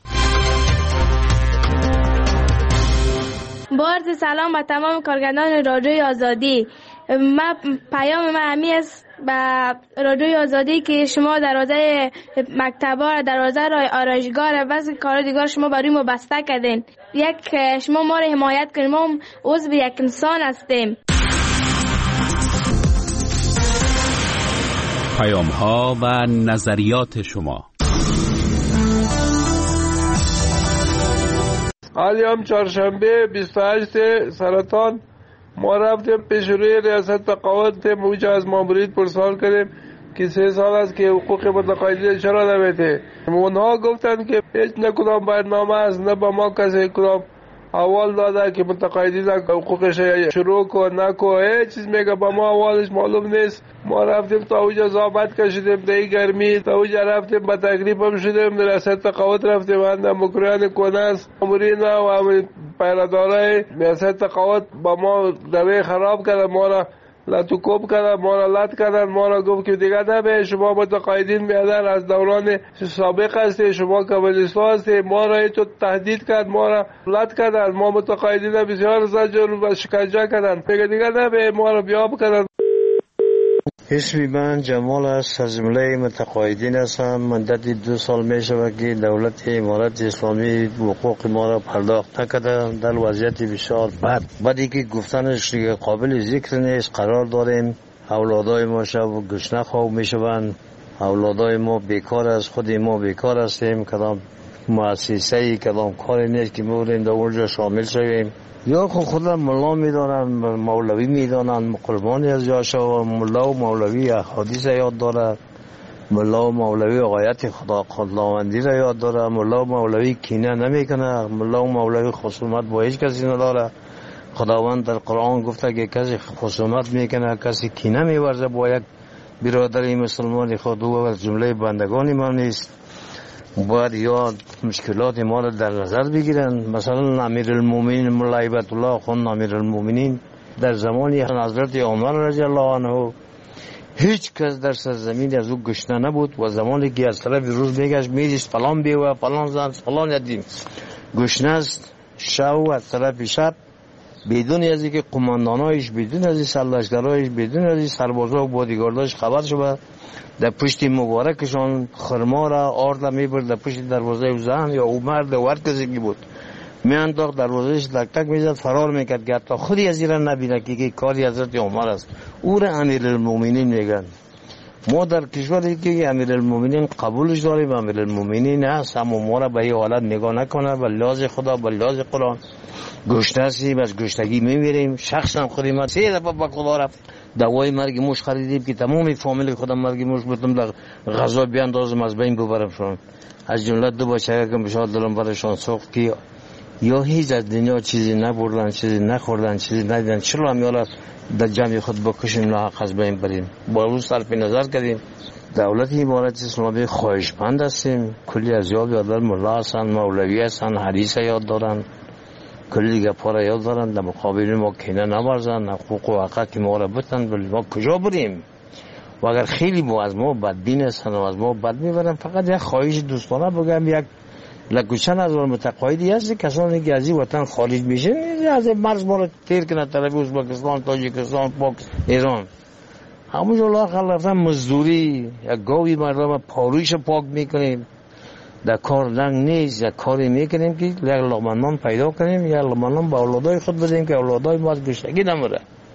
با عرض سلام به تمام کارگردان رادیو آزادی. ما پیام ما همی است به رادیو آزادی که شما دروازه مکتبا دروازه رای آرایشگاه و بعضی کار دیگر شما برای ما بسته کردین. یک شما ما رو حمایت کنید. ما عضو یک انسان هستیم. پیام ها و نظریات شما. حالی هم چهارشنبه بیست و هشت سرطان ما رفتیم پیش روی ریاست تقاعد موجه از مامورید پرسان کردیم که سه سال است که حقوق متقاعدین چرا نمیده. اونها گفتن که هیچ نه کدام برنامه است نه با ما کسی کدام اول داده که متقاعدین حقوقش شروع کن نکو هیچ چیز میگه با ما اولش معلوم نیست. ما رفتیم تا اوجا زابط کشیدیم در گرمی تا اوجا رفتیم با تکلیف هم شدیم در ریاست تقاعد رفتیم اند مکریان کنس مامورین و همین پیرادارای ریاست تقاعد با ما دوی خراب کرد ما را لطوکوب کردن ما را لط کردن ما را گفت که دیگه نبه شما متقاعدین میادن از دوران سابق هستی شما کمونیستا هستی ما را تو تهدید کرد ما را لط کردن ما متقاعدین بسیار زجر و شکنجه کردن میگه دیگه نبه ما را بیاب کردن. اسمی من جمال است از جمله متقاعدین هستم. مدتی دو سال می شود که دولت امارت اسلامی حقوق ما را پرداخت نکرده در وضعیت بسیار بد. بعدی که گفتنش قابل ذکر نیست قرار داریم اولادای ما شب گشنه خواب می شوند. اولادای ما بیکار است خود ما بیکار هستیم کدام مؤسسه‌ای کدام کاری نیست که می‌بریم در اونجا شامل شویم. یا خود خودم ملا میدانن مولوی میدانن قربانی از جاشا ملا و مولوی احادیث یاد داره ملا و مولوی آیت خدا خداوندی را یاد داره ملا و مولوی کینه نمیکنه ملا و مولوی خصومت با هیچ کسی نداره. خداوند در قرآن گفته که کسی خصومت میکنه کسی کینه میورزه با یک برادر مسلمان خود او از جمله بندگان ما نیست. باید یا مشکلات ما را در نظر بگیرن. مثلا امیرالمومنین مولا هیبت الله خان امیرالمومنین در زمانی حضرت عمر رضی الله عنه هیچ کس در سرزمین از او گشنه نبود و زمانی که از طرف روز میگشت میدیست فلان بیوه فلان زن فلان یدیم گشنه است شو از طرف شب بدون از اینکه قماندانایش بدون از این سرلشکرایش بدون از این سربازا و بادیگارداش خبر شد در پشت مبارکشان خرما را آرد میبرد در پشت دروازه او زن یا او مرد و هر کسی که بود میانداخت دروازهش تک تک میزد فرار میکرد که حتی خودی از این را نبینه که کاری حضرت عمر است. او را امیرالمومنین میگن. ما در کشوری که امیرالمومنین قبولش داریم امیرالمومنین هست اما ما را به این حالت نگاه نکنه به لحاظ خدا به لحاظ قرآن گشته هستیم از گشتگی میمیریم. شخصا خودی من سه دفعه با خدا رفت دوای مرگ موش خریدیم که تمام فامیل خودم مرگ موش بودم در غذا بیاندازم از بین ببرم شون از جمله دو بچه که بشاد دلم برشان سوخت که یا هیچ از دنیا چیزی نبردن چیزی نخوردن چیزی ندیدن چرا هم یالا در جمع خود بکشیم لاحق از بین بریم. با روز صرف نظر کردیم دولت امارت اسلامی خواهشمند هستیم کلی از یاد یادر ملا هستن مولوی هستن حدیث یاد دارن کلی دیگه پاره یاد دارن در مقابل ما کینه نبرزن حقوق و حقوق که ما را بتن ولی ما کجا بریم و اگر خیلی ما از ما بدبین هستن و از ما بد میبرن فقط یک خواهش دوستانه بگم یک لکوچن از متقاعدی هست کسانی که از این وطن خارج میشن از مرز ما را تیر کنه طرف ازبکستان تاجیکستان پاک ایران همونجا لااقل رفتن مزدوری یک گاوی مردم پارویش پاک میکنیم در کار لنگ نیست یک کاری میکنیم که یک لقمه نان پیدا کنیم یا لقمه نان به اولادای خود بدیم که اولادای ما از گشتگی نمره.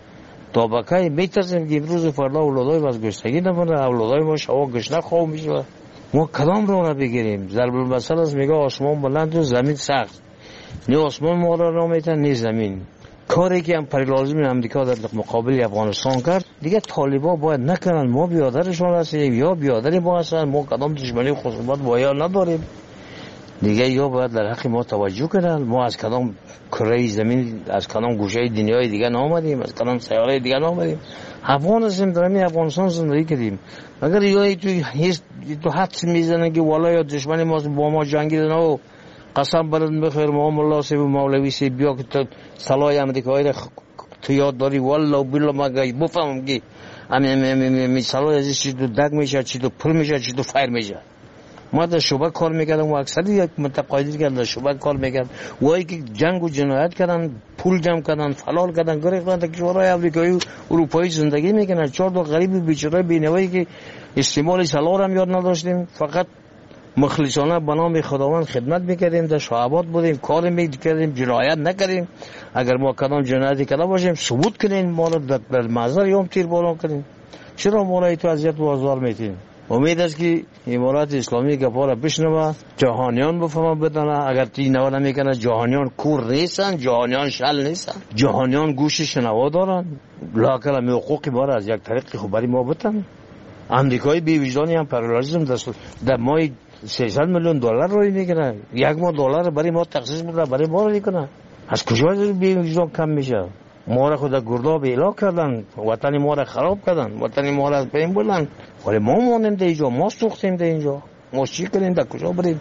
طبقه میترسیم که امروز و فردا اولادای از گشتگی نمونه، اولادای ما شوا گشنه خواه میشه. ما کدام رو را بگیریم؟ ضرب المثل است میگه آسمان بلند و زمین سخت. نه آسمان ما را نمیتن نه زمین. کاری که امپریالیسم امریکا در مقابل افغانستان کرد دیگه طالبا باید نکنن، ما بیادرشون هستیم یا بیادر ما هستن، ما کدام دشمنی خصومت با یا نداریم دیگه، یا باید در حق ما توجه کنن. ما از کدام کره زمین، از کدام گوشه دنیای دیگه نامدیم، از کدام سیاره دیگه نامدیم. افغان هستیم، در همین افغانستان زندگی کردیم. اگر یا تو هیچ تو حدس میزنن که والا یا دشمن ما با ما جنگیدن و قسم برند بخیر محمد الله سی و مولوی سی بیا که تو سلای امریکایی را تو یاد داری والله بالله ما گاهی بفهمم که همین سلای ازش چی تو دگ میشه، چی تو پل میشه، چی تو فایر میشه. ما در شعبه کار میکردم و اکثر یک متقاعدی که در شعبه کار میکرد وایی که جنگ و جنایت کردن، پول جمع کردن، فلال کردن، گریختن تا کشورهای آمریکایی و اروپایی زندگی میکنن. چهار تا غریب بیچاره بینوایی که استعمال سلاح هم یاد نداشتیم، فقط مخلصانه به نام خداوند خدمت میکردیم، در شعبات بودیم، کار میکردیم، جنایت نکردیم. اگر ما کدام جنایتی کرده باشیم ثبوت کنین، ما رو در محضر یوم تیر باران کنین. چرا ما را تو اذیت و آزار میتین؟ امید است که امارات اسلامی گپا را بشنوه، جهانیان بفهمن بدانه. اگر تی نوا نمیکنه جهانیان کور نیستن، جهانیان شل نیستن، جهانیان گوش شنوا دارن. لاکل می حقوق ما را از یک طریق خبری ما بتن. امریکای بی وجدانی هم پروالیزم دست در مای سیصد میلیون دلار روی میکنه، یک ماه دلار برای ما تخصیص بوده برای ما رو میکنه. از کجا بی وجدان کم میشه؟ ما را خود گرداب ایلا کردن، وطن ما را خراب کردن، وطن ما را از بین بردن. ولی ما مانیم در اینجا، ما سوختیم در اینجا، ما چی کنیم، در کجا بریم؟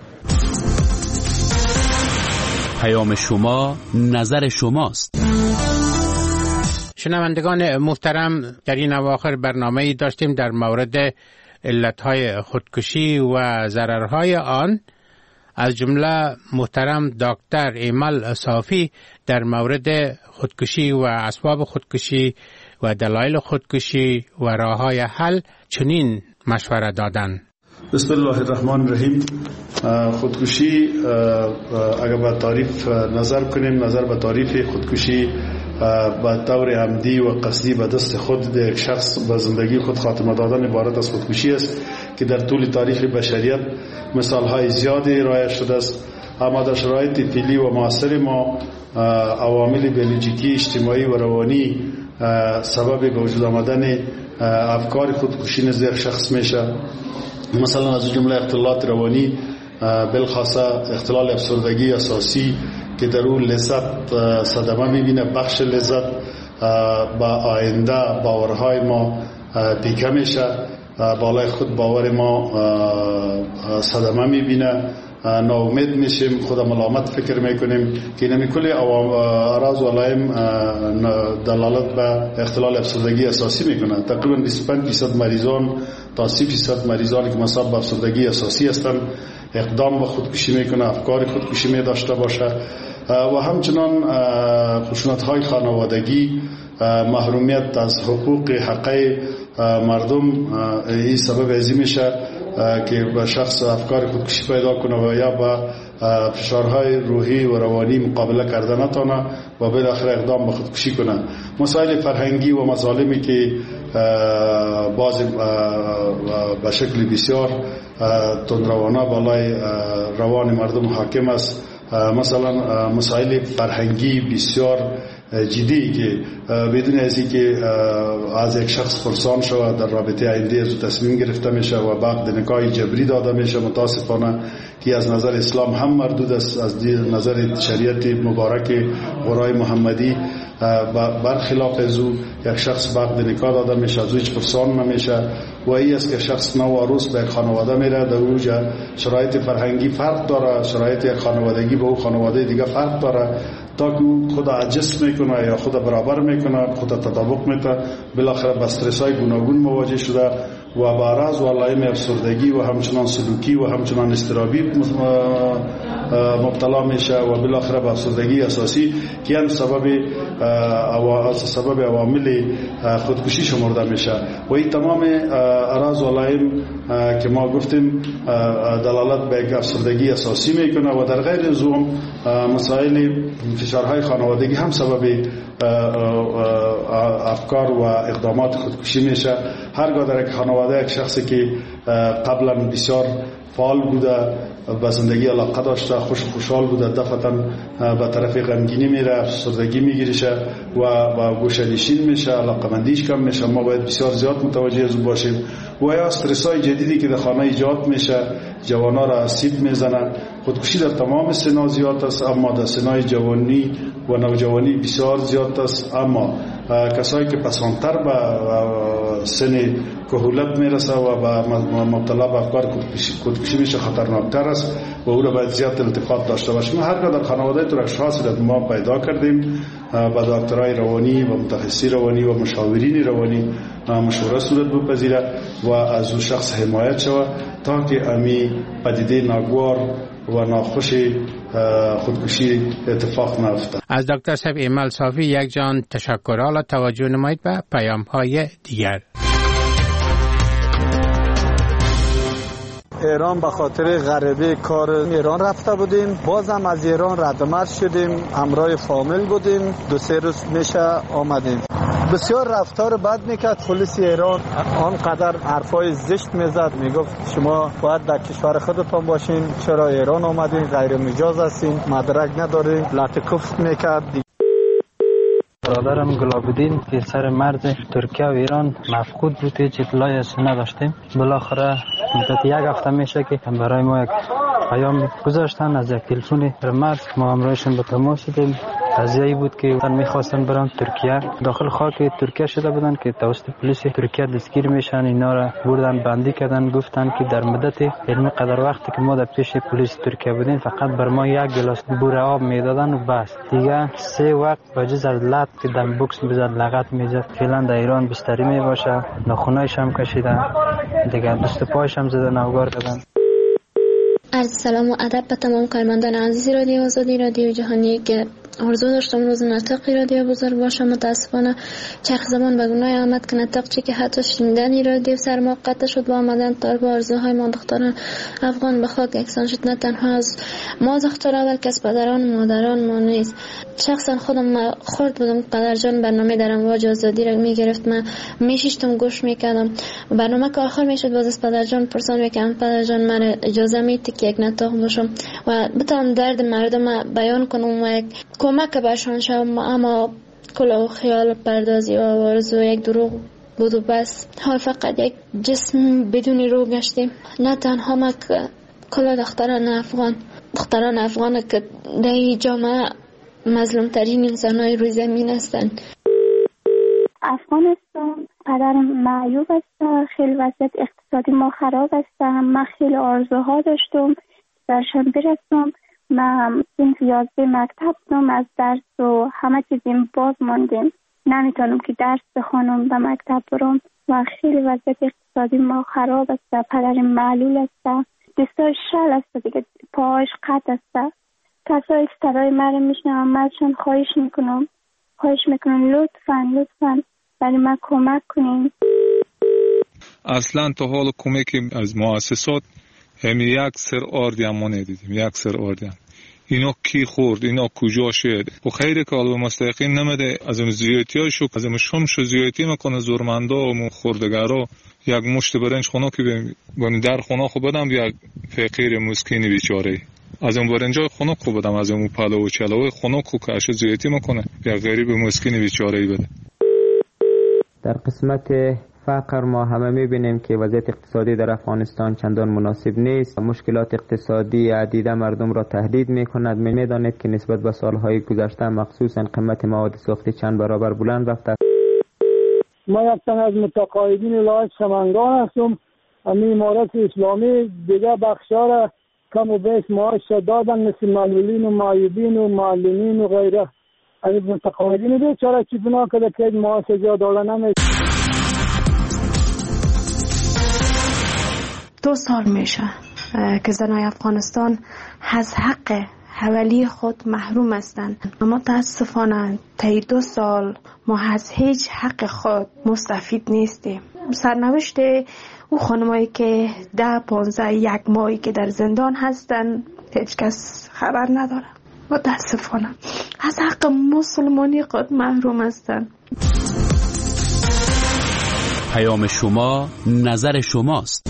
پیام شما نظر شماست. شنوندگان محترم، در این اواخر برنامه‌ای داشتیم در مورد علتهای خودکشی و ضررهای آن. از جمله محترم دکتر ایمل صافی در مورد خودکشی و اسباب خودکشی و دلایل خودکشی و راههای حل چنین مشوره دادن. بسم الله الرحمن الرحیم. خودکشی اگر به تعریف نظر کنیم، نظر به تعریف خودکشی به طور عمدی و قصدی به دست خود یک شخص به زندگی خود خاتمه دادن عبارت از خودکشی است که در طول تاریخ بشریت مثالهای زیادی رایج شده است. اما در شرایط فعلی و معاصر ما عوامل بیولوژیکی، اجتماعی و روانی سبب به وجود آمدن افکار خودکشی نزد یک شخص میشه. مثلا از جمله اختلالات روانی، بالخاصه اختلال افسردگی اساسی که در اون لذت صدمه میبینه، بخش لذت با آینده باورهای ما پیکه میشه، بالای خود باور ما صدمه میبینه، ناامید میشیم، خود ملامت فکر میکنیم که اینمی کلی اعراض و علائم دلالت به اختلال افسردگی اساسی میکنه. تقریبا بیست و پنج درصد مریضان تا سی درصد مریضانی که مصاب به افسردگی اساسی هستند اقدام به خودکشی میکنه، افکار خودکشی می داشته باشه. و همچنان خشونت‌های خانوادگی، محرومیت از حقوق حقه مردم، این سبب ازی میشه که به شخص افکار خودکشی پیدا کنه و یا با فشارهای روحی و روانی مقابله کرده نتونه و بالاخره اقدام به خودکشی کنه. مسائل فرهنگی و مظالمی که بعضی به شکل بسیار تندروانه بالای روان مردم حاکم است. مثلا مسائل فرهنگی بسیار جدی که بدون ازی که از یک شخص پرسان شود در رابطه آینده از تصمیم گرفته میشه و بعد نکاح جبری داده میشه، متاسفانه که از نظر اسلام هم مردود است، از نظر شریعت مبارک قرآن محمدی برخلاف از او یک شخص بعد نکاح داده میشه، از او هیچ پرسان نمیشه و این است که شخص نو عروس به یک خانواده میره. در اونجا شرایط فرهنگی فرق داره، شرایط یک خانوادگی به او خانواده دیگه فرق داره، تا که خود عجز میکنه یا خود برابر میکنه، خود تطابق میده، بالاخره با استرس های گوناگون مواجه شده و با اعراض و علائم افسردگی و همچنان سلوکی و همچنان اضطرابی مبتلا میشه و بالاخره به افسردگی اساسی که هم سبب از سبب عوامل خودکشی شمرده میشه و این تمام اعراض و علائم که ما گفتیم دلالت به یک افسردگی اساسی میکنه و در غیر از اون مسائل فشارهای خانوادگی هم سبب افکار و اقدامات خودکشی میشه. هرگاه در یک خانواده یک شخصی که قبلا بسیار فعال بوده، به زندگی علاقه داشته، خوش خوشحال بوده، دفعتا به طرف غمگینی میره، افسردگی میگیریشه و با گوشه‌نشین میشه، علاقمندیش کم میشه. ما باید بسیار زیاد متوجه از اون باشیم. و یا استرس‌های جدیدی که در خانه ایجاد میشه جوانا را آسیب میزنه. خودکشی در تمام سن‌ها زیاد است، اما در سن‌های جوانی و نوجوانی بسیار زیاد است. اما کسایی که پسانتر به سن کهولت میرسه و به مبتلا به افکار خودکشی میشه خطرناکتر است و او را باید زیاد التفات داشته باشیم. هرگاه در خانواده تو اشخاصی را ما پیدا کردیم با دکترای روانی و متخصصی روانی و مشاورین روانی مشوره صورت بپذیره و از اون شخص حمایت شود تا که امی پدیده ناگوار و ناخوش خودکشی اتفاق نیفتد. از دکتر صاحب ایمل صافی یک جان تشکر. حالا توجه نمایید به پیام های دیگر. ایران به خاطر غریبه کار ایران رفته بودیم، بازم از ایران ردمرد شدیم، همراه فامیل بودیم، دو سه روز میشه آمدیم. بسیار رفتار بد میکرد پلیس ایران، آنقدر حرفای زشت میزد، میگفت شما باید در کشور خودتان باشین، چرا ایران آمدین، غیر مجاز هستین، مدرک ندارین، لطکفت میکرد. برادرم گلابدین که سر مرز ترکیه و ایران مفقود بود، هیچ اطلاعی از نداشتیم. بالاخره مدت یک هفته میشه که برای ما یک پیام گذاشتن از یک تلفن در مرز، ما همراهشون به تماس شدیم. قضیه‌ای بود که میخواستن برن ترکیه، داخل خاک ترکیه شده بودن که توسط پلیس ترکیه دستگیر میشن. اینا را بردن بندی کردن، گفتن که در مدت علمی قدر وقتی که ما در پیش پلیس ترکیه بودیم فقط بر ما یک گلاس بوره آب میدادن و بس، دیگه سه وقت بجز از لط که در بوکس بزد لغت میزد. فعلا در ایران بستری میباشه، ناخونایش هم کشیدن، دیگه دست پایش هم زدن، افگار کردن. عرض سلام و ادب به تمام کارمندان عزیز رادیو آزادی، رادیو جهانی که آرزو داشتم روز نطق رادیو بزرگ باشم. متاسفانه چرخ زمان به گناه آمد که نطق چی که حتی شنیدن رادیو سر ما قطع شد و آمدن تا با آرزوهای ما دختران افغان به خاک یکسان شد. نه تنها از ما دخترها بلکه از پدران و مادران ما نیز. شخصا خودم خورد بودم قدر جان برنامه در امواج آزادی را میگرفت، من میشیشتم گوش میکردم. برنامه که آخر میشد باز از پدر جان پرسان میکردم پدر جان من اجازه میدی که یک نطق باشم و بتونم درد مردم بیان کنم و یک کمک برشان شوم. اما کلاه و خیال پردازی و آرزو یک دروغ بود و بس. حال فقط یک جسم بدون روح گشتیم. نه تنها ما که کل دختران افغان دختران افغان که در این جامعه مظلوم ترین انسان‌های روی زمین هستند. افغانستان قدر معیوب است، خیلی وضعیت اقتصادی ما خراب است. من خیلی آرزوها داشتم درشان برسم. من صنف یازده مکتب بودم، از درس و همه چیزیم باز ماندیم، نمیتونم که درس بخونم و مکتب برم و خیلی وضعیت اقتصادی ما خراب است. پدرم معلول است، دستای شل است دیگه، پاهاش قطع است. کسایی که صدای مرا میشنوم من ازشان خواهش میکنم خواهش میکنم لطفاً لطفاً برای من کمک کنین. اصلا تا حال کمکی از مؤسسات هم یک سر آردی هم ما ندیدیم، یک سر آردی هم. اینا کی خورد، اینا کجا شد و خیلی که حالا مستقیم نمیده از اون زیادی ها شو از اون شم شو زیادی میکنه زورمندا و خوردگارا. یک مشت برنج خونه که بهم در خونه خو بدم یک فقیر مسکین بیچاره، از اون برنج خونه خو بدم، از اون پلو و چلو خونه کو کاش زیادی میکنه یک غریب مسکین بیچاره بده. در قسمت فقر ما همه میبینیم که وضعیت اقتصادی در افغانستان چندان مناسب نیست. مشکلات اقتصادی عدیده مردم را تهدید میکند. میدانید که نسبت به سالهای گذشته مخصوصا قیمت مواد ساختی چند برابر بلند رفته. ما یک تن از متقاعدین ولایت سمنگان هستم. همین امارت اسلامی دیگه بخشا را کم و بیش معاش دادن، مثل معلولین و معیوبین و معلمین و غیره. همین متقاعدین بیچاره چی بنا کرده که معاش زیاد دادن نمیشه. دو سال میشه که زنای افغانستان از حق حوالی خود محروم هستند. اما متاسفانه طی دو سال ما از هیچ حق خود مستفید نیستیم. سرنوشت او خانمایی که ده پانزده یک ماهی که در زندان هستند هیچ کس خبر نداره. متاسفانه از حق مسلمانی خود محروم هستند. پیام شما، نظر شماست.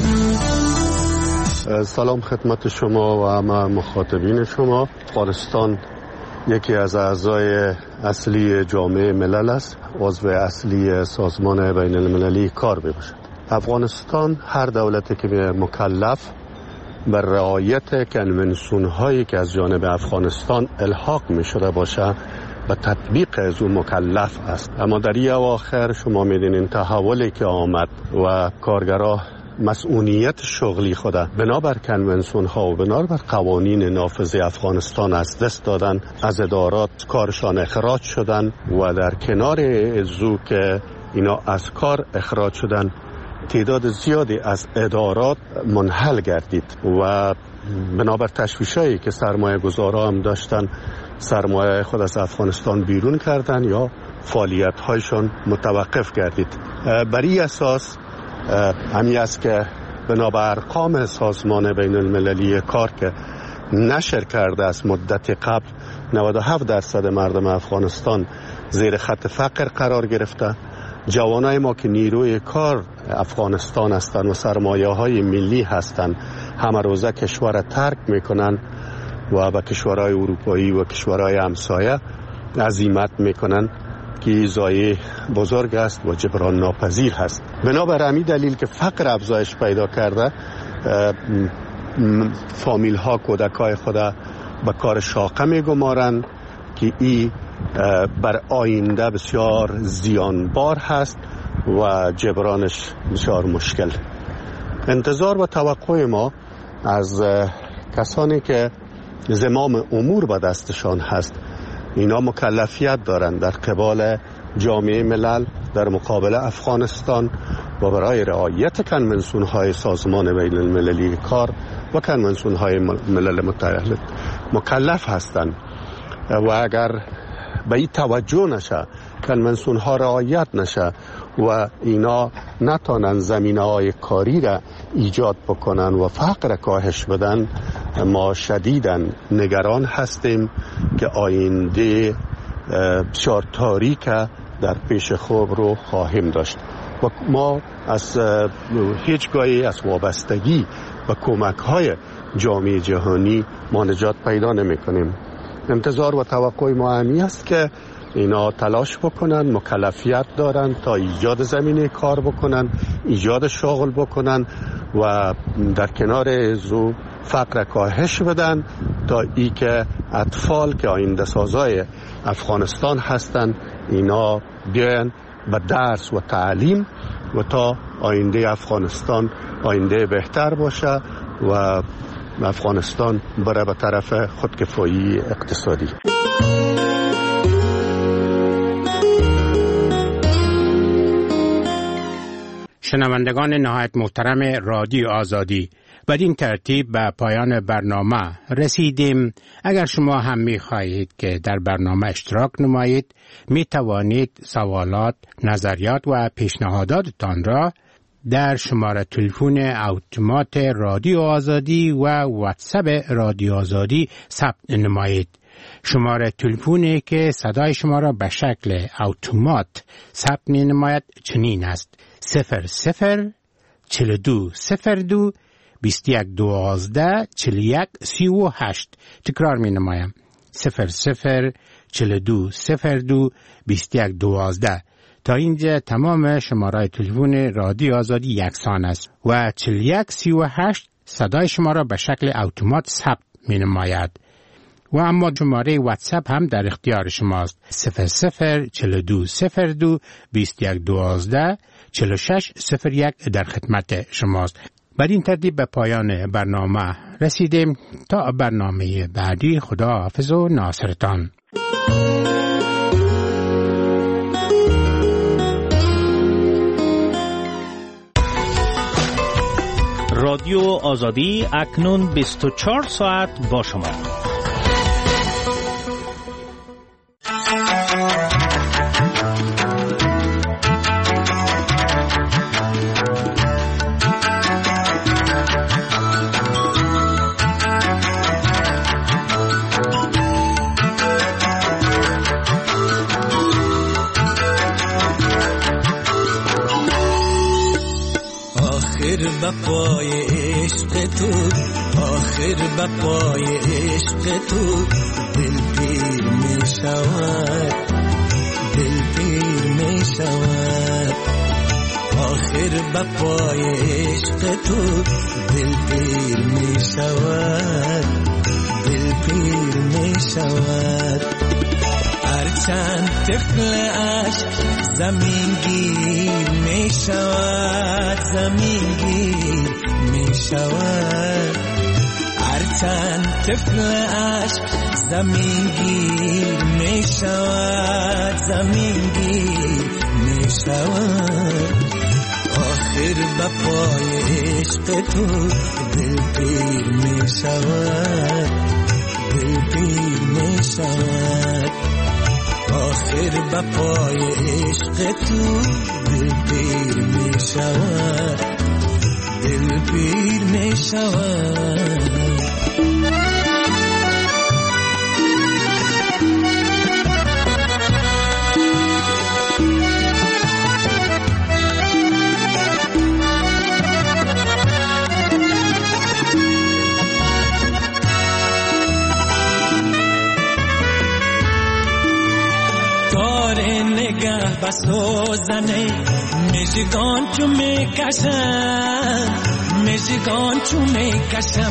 سلام خدمت شما و همه مخاطبین شما. افغانستان یکی از اعضای اصلی جامعه ملل است، عضو اصلی سازمان بین المللی کار میباشد. افغانستان هر دولتی که مکلف بر رعایت کنونسیون هایی که از جانب افغانستان الحاق می شده باشه به تطبیق از اون مکلف است. اما در این اواخر شما میدونین تحولی که آمد و کارگرها مسئولیت شغلی خود بنابر کنونسیون ها و بنابر قوانین نافذ افغانستان از دست دادن، از ادارات کارشان اخراج شدن و در کنار ازو که اینا از کار اخراج شدن تعداد زیادی از ادارات منحل گردید و بنابر تشویشایی که سرمایه گذارا هم داشتن سرمایه خود از افغانستان بیرون کردن یا فعالیت هایشان متوقف گردید. بر این اساس همی است که بنابر ارقام سازمان بین المللی کار که نشر کرده از مدت قبل نود و هفت درصد مردم افغانستان زیر خط فقر قرار گرفته. جوانای ما که نیروی کار افغانستان هستند و سرمایه های ملی هستند همه روزه کشور ترک میکنن و به کشورهای اروپایی و کشورهای همسایه عزیمت میکنن که ضایعه بزرگ است و جبران ناپذیر هست. بنابر همین دلیل که فقر افزایش پیدا کرده فامیل ها کودک های خود به کار شاقه میگمارن که این بر آینده بسیار زیانبار هست و جبرانش بسیار مشکل. انتظار و توقع ما از کسانی که زمام امور به دستشان هست اینا مکلفیت دارند در قبال جامعه ملل در مقابل افغانستان و برای رعایت کنونسیون های سازمان بین المللی کار و کنونسیون های ملل متحد مکلف هستند و اگر به این توجه نشه کنونسیون ها رعایت نشه و اینا نتانن زمینه های کاری را ایجاد بکنن و فقر کاهش بدن ما شدیداً نگران هستیم که آینده بسیار تاریک در پیش خود رو خواهیم داشت و ما از هیچگاهی از وابستگی و کمک های جامعه جهانی ما نجات پیدا نمی کنیم. انتظار و توقع ما همی است که اینا تلاش بکنن، مکلفیت دارن تا ایجاد زمینه کار بکنن، ایجاد شغل بکنن و در کنار ازو فقر کاهش بدن تا ای که اطفال که آینده سازای افغانستان هستن اینا بیان به درس و تعلیم و تا آینده افغانستان آینده بهتر باشه و افغانستان بره به طرف خودکفایی اقتصادی. شنوندگان نهایت محترم رادیو آزادی، بدین ترتیب به پایان برنامه رسیدیم. اگر شما هم می خواهید که در برنامه اشتراک نمایید می توانید سوالات، نظریات و پیشنهاداتتان را در شماره تلفن اتومات رادیو آزادی و واتساپ رادیو آزادی ثبت نمایید. شماره تلفنی که صدای شما را به شکل اتومات ثبت می نماید چنین است: صفر صفر چل دو صفر دو بیست یک دوازده چل یک سی و هشت. تکرار می نمایم: صفر صفر چل دو صفر دو بیست یک دوازده. تا اینجا تمام شماره تلفن رادیو آزادی یکسان است و چل یک سی و هشت صدای شما را به شکل اتومات ثبت می نماید. و اما شماره واتساپ هم در اختیار شماست: صفر صفر چل دو صفر دو بیست یک دوازده چل شش صفر یک در خدمت شماست. بر این ترتیب به پایان برنامه رسیدیم. تا برنامه بعدی، خدا حافظ و ناصرتان. رادیو آزادی اکنون بیست و چهار ساعت با شما. بپای عشق تو، آخر بپای عشق تو دل پیر می شود، دل پیر می شود. آخر بپای عشق تو دل پیر می شود، دل پیر می شود. هرچند طفل عشق زمین گیر می شود، زمین گیر می شود. هرچند طفل عشق زمین گیر می شود، زمین گیر می شود. آخر بپای عشق تو دل پیر می شود، دل پیر می شود. آخر بپای عشق تو دل پیر می شود، دل پیر می شود. بسوزنه مژگان چو میکشم، مژگان چو میکشم.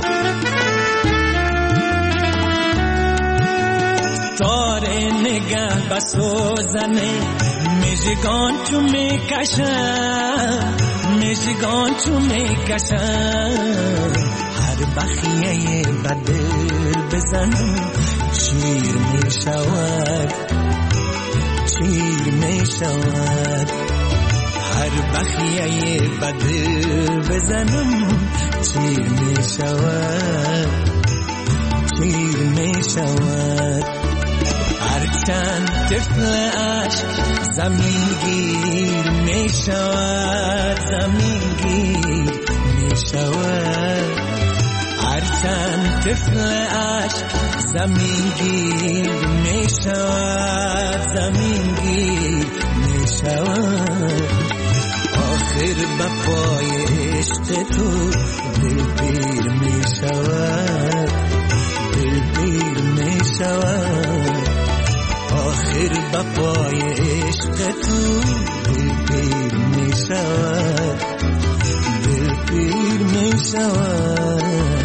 تار نگه بسوزنه مژگان چو میکشم، مژگان چو میکشم. هر بخیه بدل بزنم شیر می شود، شیر می شود. هر بخیه بدل بزنم شیر می شود، شیر می شود. هرچند طفل عشق زمین گیر می شود، زمین گیر می شود. هرچند طفل عشق زمین گیر می شود، زمین گیر می شود. آخر بپای عشق تو دل پیر می شود، دل پیر می شود. آخر بپای عشق تو دل پیر می شود، دل پیر می شود.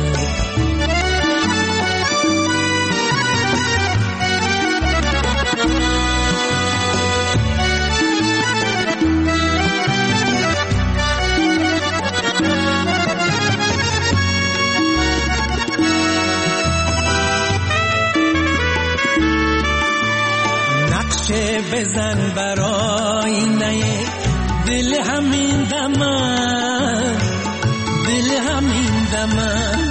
بزن برای نه دل همین دمن، دل همین دمن.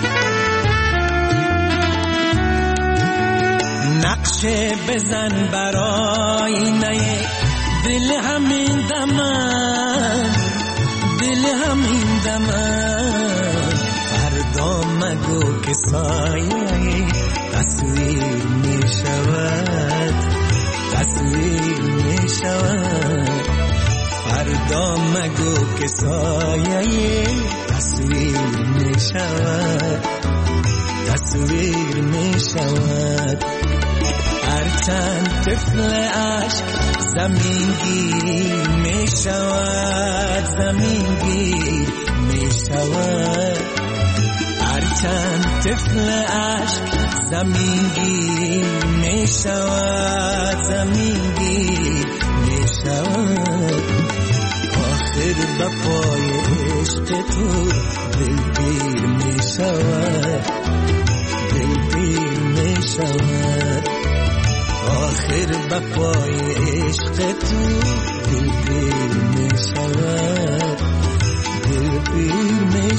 نقشه بزن برای نه دل همین دمن، دل همین دمن. فردا مگو که سایه تصویر می شود، تصویر می شود. فردا مگو که سایه تصویر می شود، تصویر می شود. هرچند طفل عشق زمین گیر می شود، زمین گیر می شود. هرچند طفل عشق زمین گیر می شود، زمین گیر می شود. آخر بپای عشق تو دل پیر می شود، دل پیر می شود. آخر بپای عشق تو دل پیر می شود، دل پیر می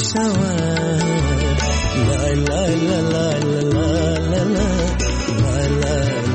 شود لا لا لا لا لا لا لا لا لا